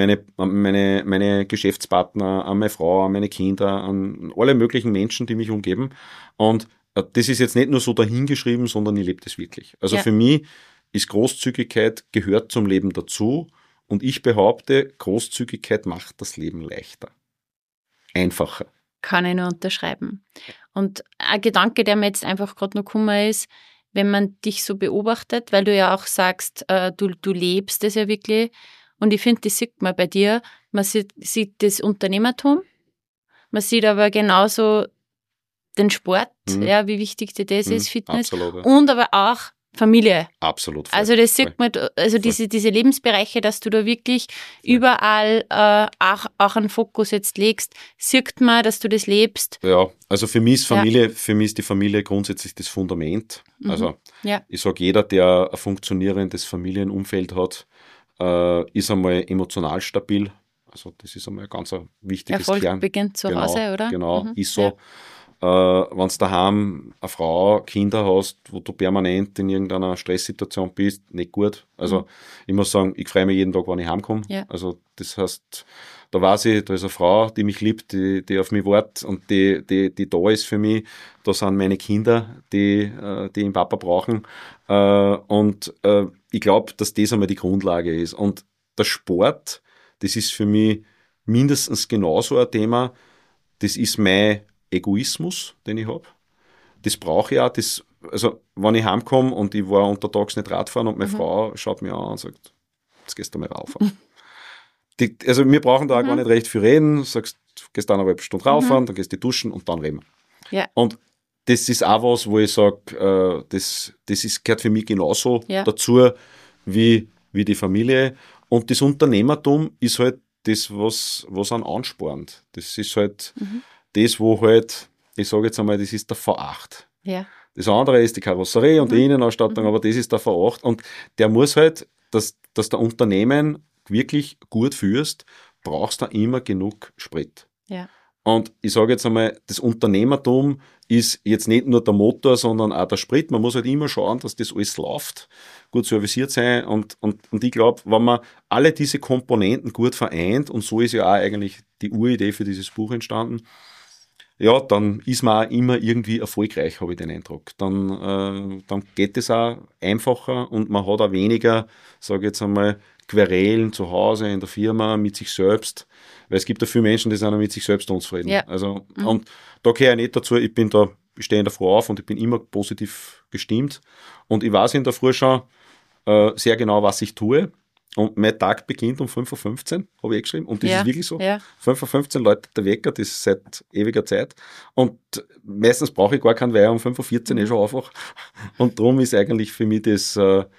meine Geschäftspartner, an meine Frau, an meine Kinder, an alle möglichen Menschen, die mich umgeben. Und das ist jetzt nicht nur so dahingeschrieben, sondern ich lebe das wirklich. Also für mich ist Großzügigkeit, gehört zum Leben dazu. Und ich behaupte, Großzügigkeit macht das Leben leichter. Einfacher. Kann ich nur unterschreiben. Und ein Gedanke, der mir jetzt einfach gerade noch gekommen ist, wenn man dich so beobachtet, weil du ja auch sagst, du lebst das ja wirklich. Und ich finde, das sieht man bei dir. Man sieht das Unternehmertum, man sieht aber genauso den Sport, wie wichtig dir das ist, Fitness. Absolut, und aber auch Familie. Absolut. Voll. Also das sieht man, also diese Lebensbereiche, dass du da wirklich überall auch einen Fokus jetzt legst, sieht man, dass du das lebst. Ja, also für mich ist die Familie grundsätzlich das Fundament. Also ich sage, jeder, der ein funktionierendes Familienumfeld hat, ist einmal emotional stabil. Also das ist einmal ein ganz wichtiges Kern. Erfolg beginnt zu Hause, oder? Genau, ist so. Ja. Wenn du daheim eine Frau, Kinder hast, wo du permanent in irgendeiner Stresssituation bist, nicht gut. Also ich muss sagen, ich freue mich jeden Tag, wenn ich heimkomme. Ja. Also das heißt, da weiß ich, da ist eine Frau, die mich liebt, die auf mich wartet und die da ist für mich. Da sind meine Kinder, die einen Papa brauchen. Und ich glaube, dass das einmal die Grundlage ist. Und der Sport, das ist für mich mindestens genauso ein Thema. Das ist mein Egoismus, den ich habe. Das brauche ich auch. Also, wenn ich heimkomme und ich war untertags nicht Radfahren und meine Frau schaut mich an und sagt, jetzt gehst du mal rauf. Also, wir brauchen da auch gar nicht recht viel reden. Du sagst, du gehst dann eine halbe Stunde rauffahren, dann gehst du duschen und dann reden wir. Ja. Und das ist auch was, wo ich sage, das gehört für mich genauso dazu wie die Familie. Und das Unternehmertum ist halt das, was einen anspornt. Das ist halt das, wo halt, ich sage jetzt einmal, das ist der V8. Ja. Das andere ist die Karosserie und die Innenausstattung, aber das ist der V8. Und der muss halt, dass der Unternehmen wirklich gut führst, brauchst du immer genug Sprit. Ja. Und ich sage jetzt einmal, das Unternehmertum ist jetzt nicht nur der Motor, sondern auch der Sprit. Man muss halt immer schauen, dass das alles läuft, gut serviciert sein. Und ich glaube, wenn man alle diese Komponenten gut vereint, und so ist ja auch eigentlich die Uridee für dieses Buch entstanden, dann ist man auch immer irgendwie erfolgreich, habe ich den Eindruck. Dann geht es auch einfacher und man hat auch weniger, sage ich jetzt einmal, Querelen zu Hause, in der Firma, mit sich selbst. Weil es gibt ja viele Menschen, die sind auch mit sich selbst unzufrieden. Ja. Also, und da gehöre ich nicht dazu, ich stehe in der Früh auf und ich bin immer positiv gestimmt. Und ich weiß in der Früh schon sehr genau, was ich tue. Und mein Tag beginnt um 5.15 Uhr, habe ich geschrieben. Und das ist wirklich so. Ja. 5.15 Uhr läutet der Wecker, das ist seit ewiger Zeit. Und meistens brauche ich gar keinen, weil ich um 5.14 Uhr schon aufwache. Und darum ist eigentlich für mich das,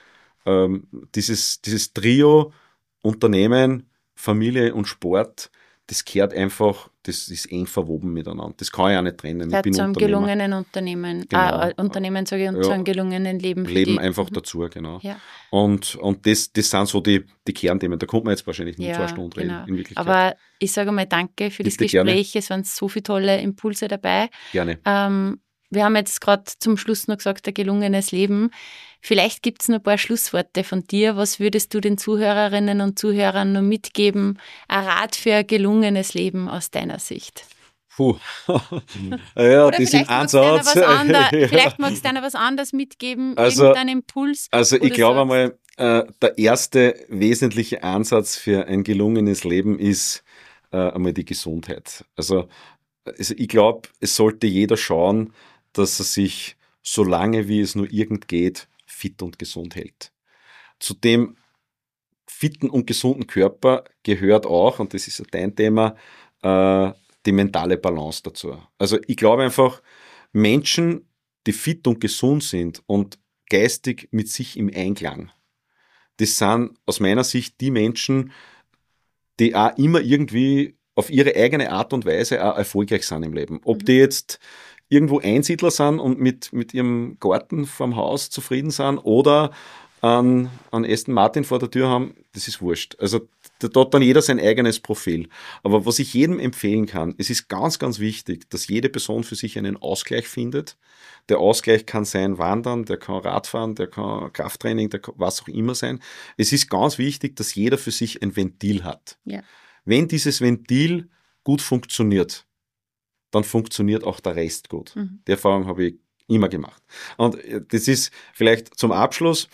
dieses Trio Unternehmen, Familie und Sport, das gehört einfach, das ist eng verwoben miteinander. Das kann ich auch nicht trennen. Ich bin zu einem Unternehmer. gelungenen Unternehmen, Genau. Unternehmen sage ich, und zu einem gelungenen Leben. Leben einfach dazu, genau. Ja. Und das sind so die Kernthemen. Da kommt man jetzt wahrscheinlich nicht 2 Stunden reden, in Wirklichkeit. Aber ich sage mal danke für das Gespräch. Gerne. Es waren so viele tolle Impulse dabei. Gerne. Wir haben jetzt gerade zum Schluss noch gesagt, ein gelungenes Leben. Vielleicht gibt es noch ein paar Schlussworte von dir. Was würdest du den Zuhörerinnen und Zuhörern noch mitgeben? Ein Rat für ein gelungenes Leben aus deiner Sicht. Ja, oder das ist ein Ansatz. Vielleicht magst du einer was anderes mitgeben, irgendeinen Impuls. Also ich glaube einmal, der erste wesentliche Ansatz für ein gelungenes Leben ist einmal die Gesundheit. Also ich glaube, es sollte jeder schauen, dass er sich so lange wie es nur irgend geht, fit und gesund hält. Zu dem fitten und gesunden Körper gehört auch, und das ist ja dein Thema, die mentale Balance dazu. Also ich glaube einfach, Menschen, die fit und gesund sind und geistig mit sich im Einklang, das sind aus meiner Sicht die Menschen, die auch immer irgendwie auf ihre eigene Art und Weise auch erfolgreich sind im Leben. Ob die jetzt irgendwo Einsiedler sind und mit ihrem Garten vorm Haus zufrieden sind oder an Aston Martin vor der Tür haben, das ist wurscht. Also da hat dann jeder sein eigenes Profil. Aber was ich jedem empfehlen kann, es ist ganz, ganz wichtig, dass jede Person für sich einen Ausgleich findet. Der Ausgleich kann sein Wandern, der kann Radfahren, der kann Krafttraining, der kann was auch immer sein. Es ist ganz wichtig, dass jeder für sich ein Ventil hat. Ja. Wenn dieses Ventil gut funktioniert, dann funktioniert auch der Rest gut. Die Erfahrung habe ich immer gemacht. Und das ist vielleicht zum Abschluss,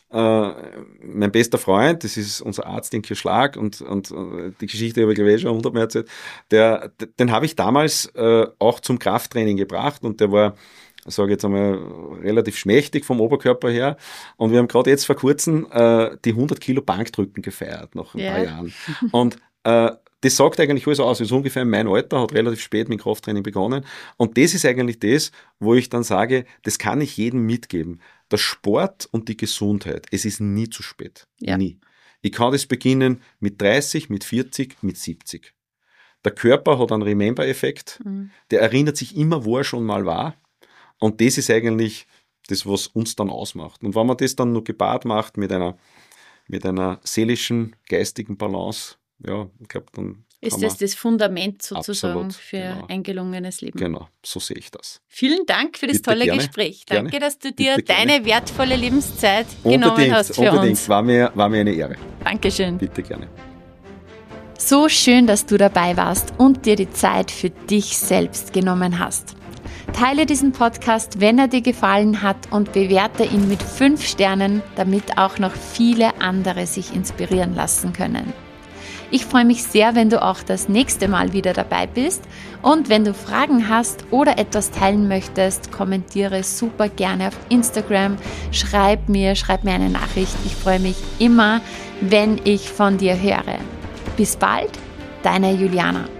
mein bester Freund, das ist unser Arzt in Kirchschlag und die Geschichte habe ich glaube ich schon 100 Mal erzählt, den habe ich damals auch zum Krafttraining gebracht und der war, sage ich jetzt einmal, relativ schmächtig vom Oberkörper her und wir haben gerade jetzt vor kurzem die 100 Kilo Bankdrücken gefeiert, nach ein paar Jahren. Und das sagt eigentlich alles aus. Ist ungefähr in meinem Alter, hat relativ spät mit Krafttraining begonnen. Und das ist eigentlich das, wo ich dann sage, das kann ich jedem mitgeben. Der Sport und die Gesundheit, es ist nie zu spät. Ja. Nie. Ich kann das beginnen mit 30, mit 40, mit 70. Der Körper hat einen Remember-Effekt. Der erinnert sich immer, wo er schon mal war. Und das ist eigentlich das, was uns dann ausmacht. Und wenn man das dann noch gepaart macht mit einer seelischen, geistigen Balance, ja, ich glaube, dann ist das Fundament sozusagen absolut, für ein gelungenes Leben. Genau, so sehe ich das. Vielen Dank für das tolle Gespräch. Danke, gerne. dass du dir deine wertvolle Lebenszeit genommen hast für uns. War mir eine Ehre. Dankeschön. Bitte gerne. So schön, dass du dabei warst und dir die Zeit für dich selbst genommen hast. Teile diesen Podcast, wenn er dir gefallen hat und bewerte ihn mit 5 Sternen, damit auch noch viele andere sich inspirieren lassen können. Ich freue mich sehr, wenn du auch das nächste Mal wieder dabei bist und wenn du Fragen hast oder etwas teilen möchtest, kommentiere super gerne auf Instagram, schreib mir eine Nachricht. Ich freue mich immer, wenn ich von dir höre. Bis bald, deine Juliana.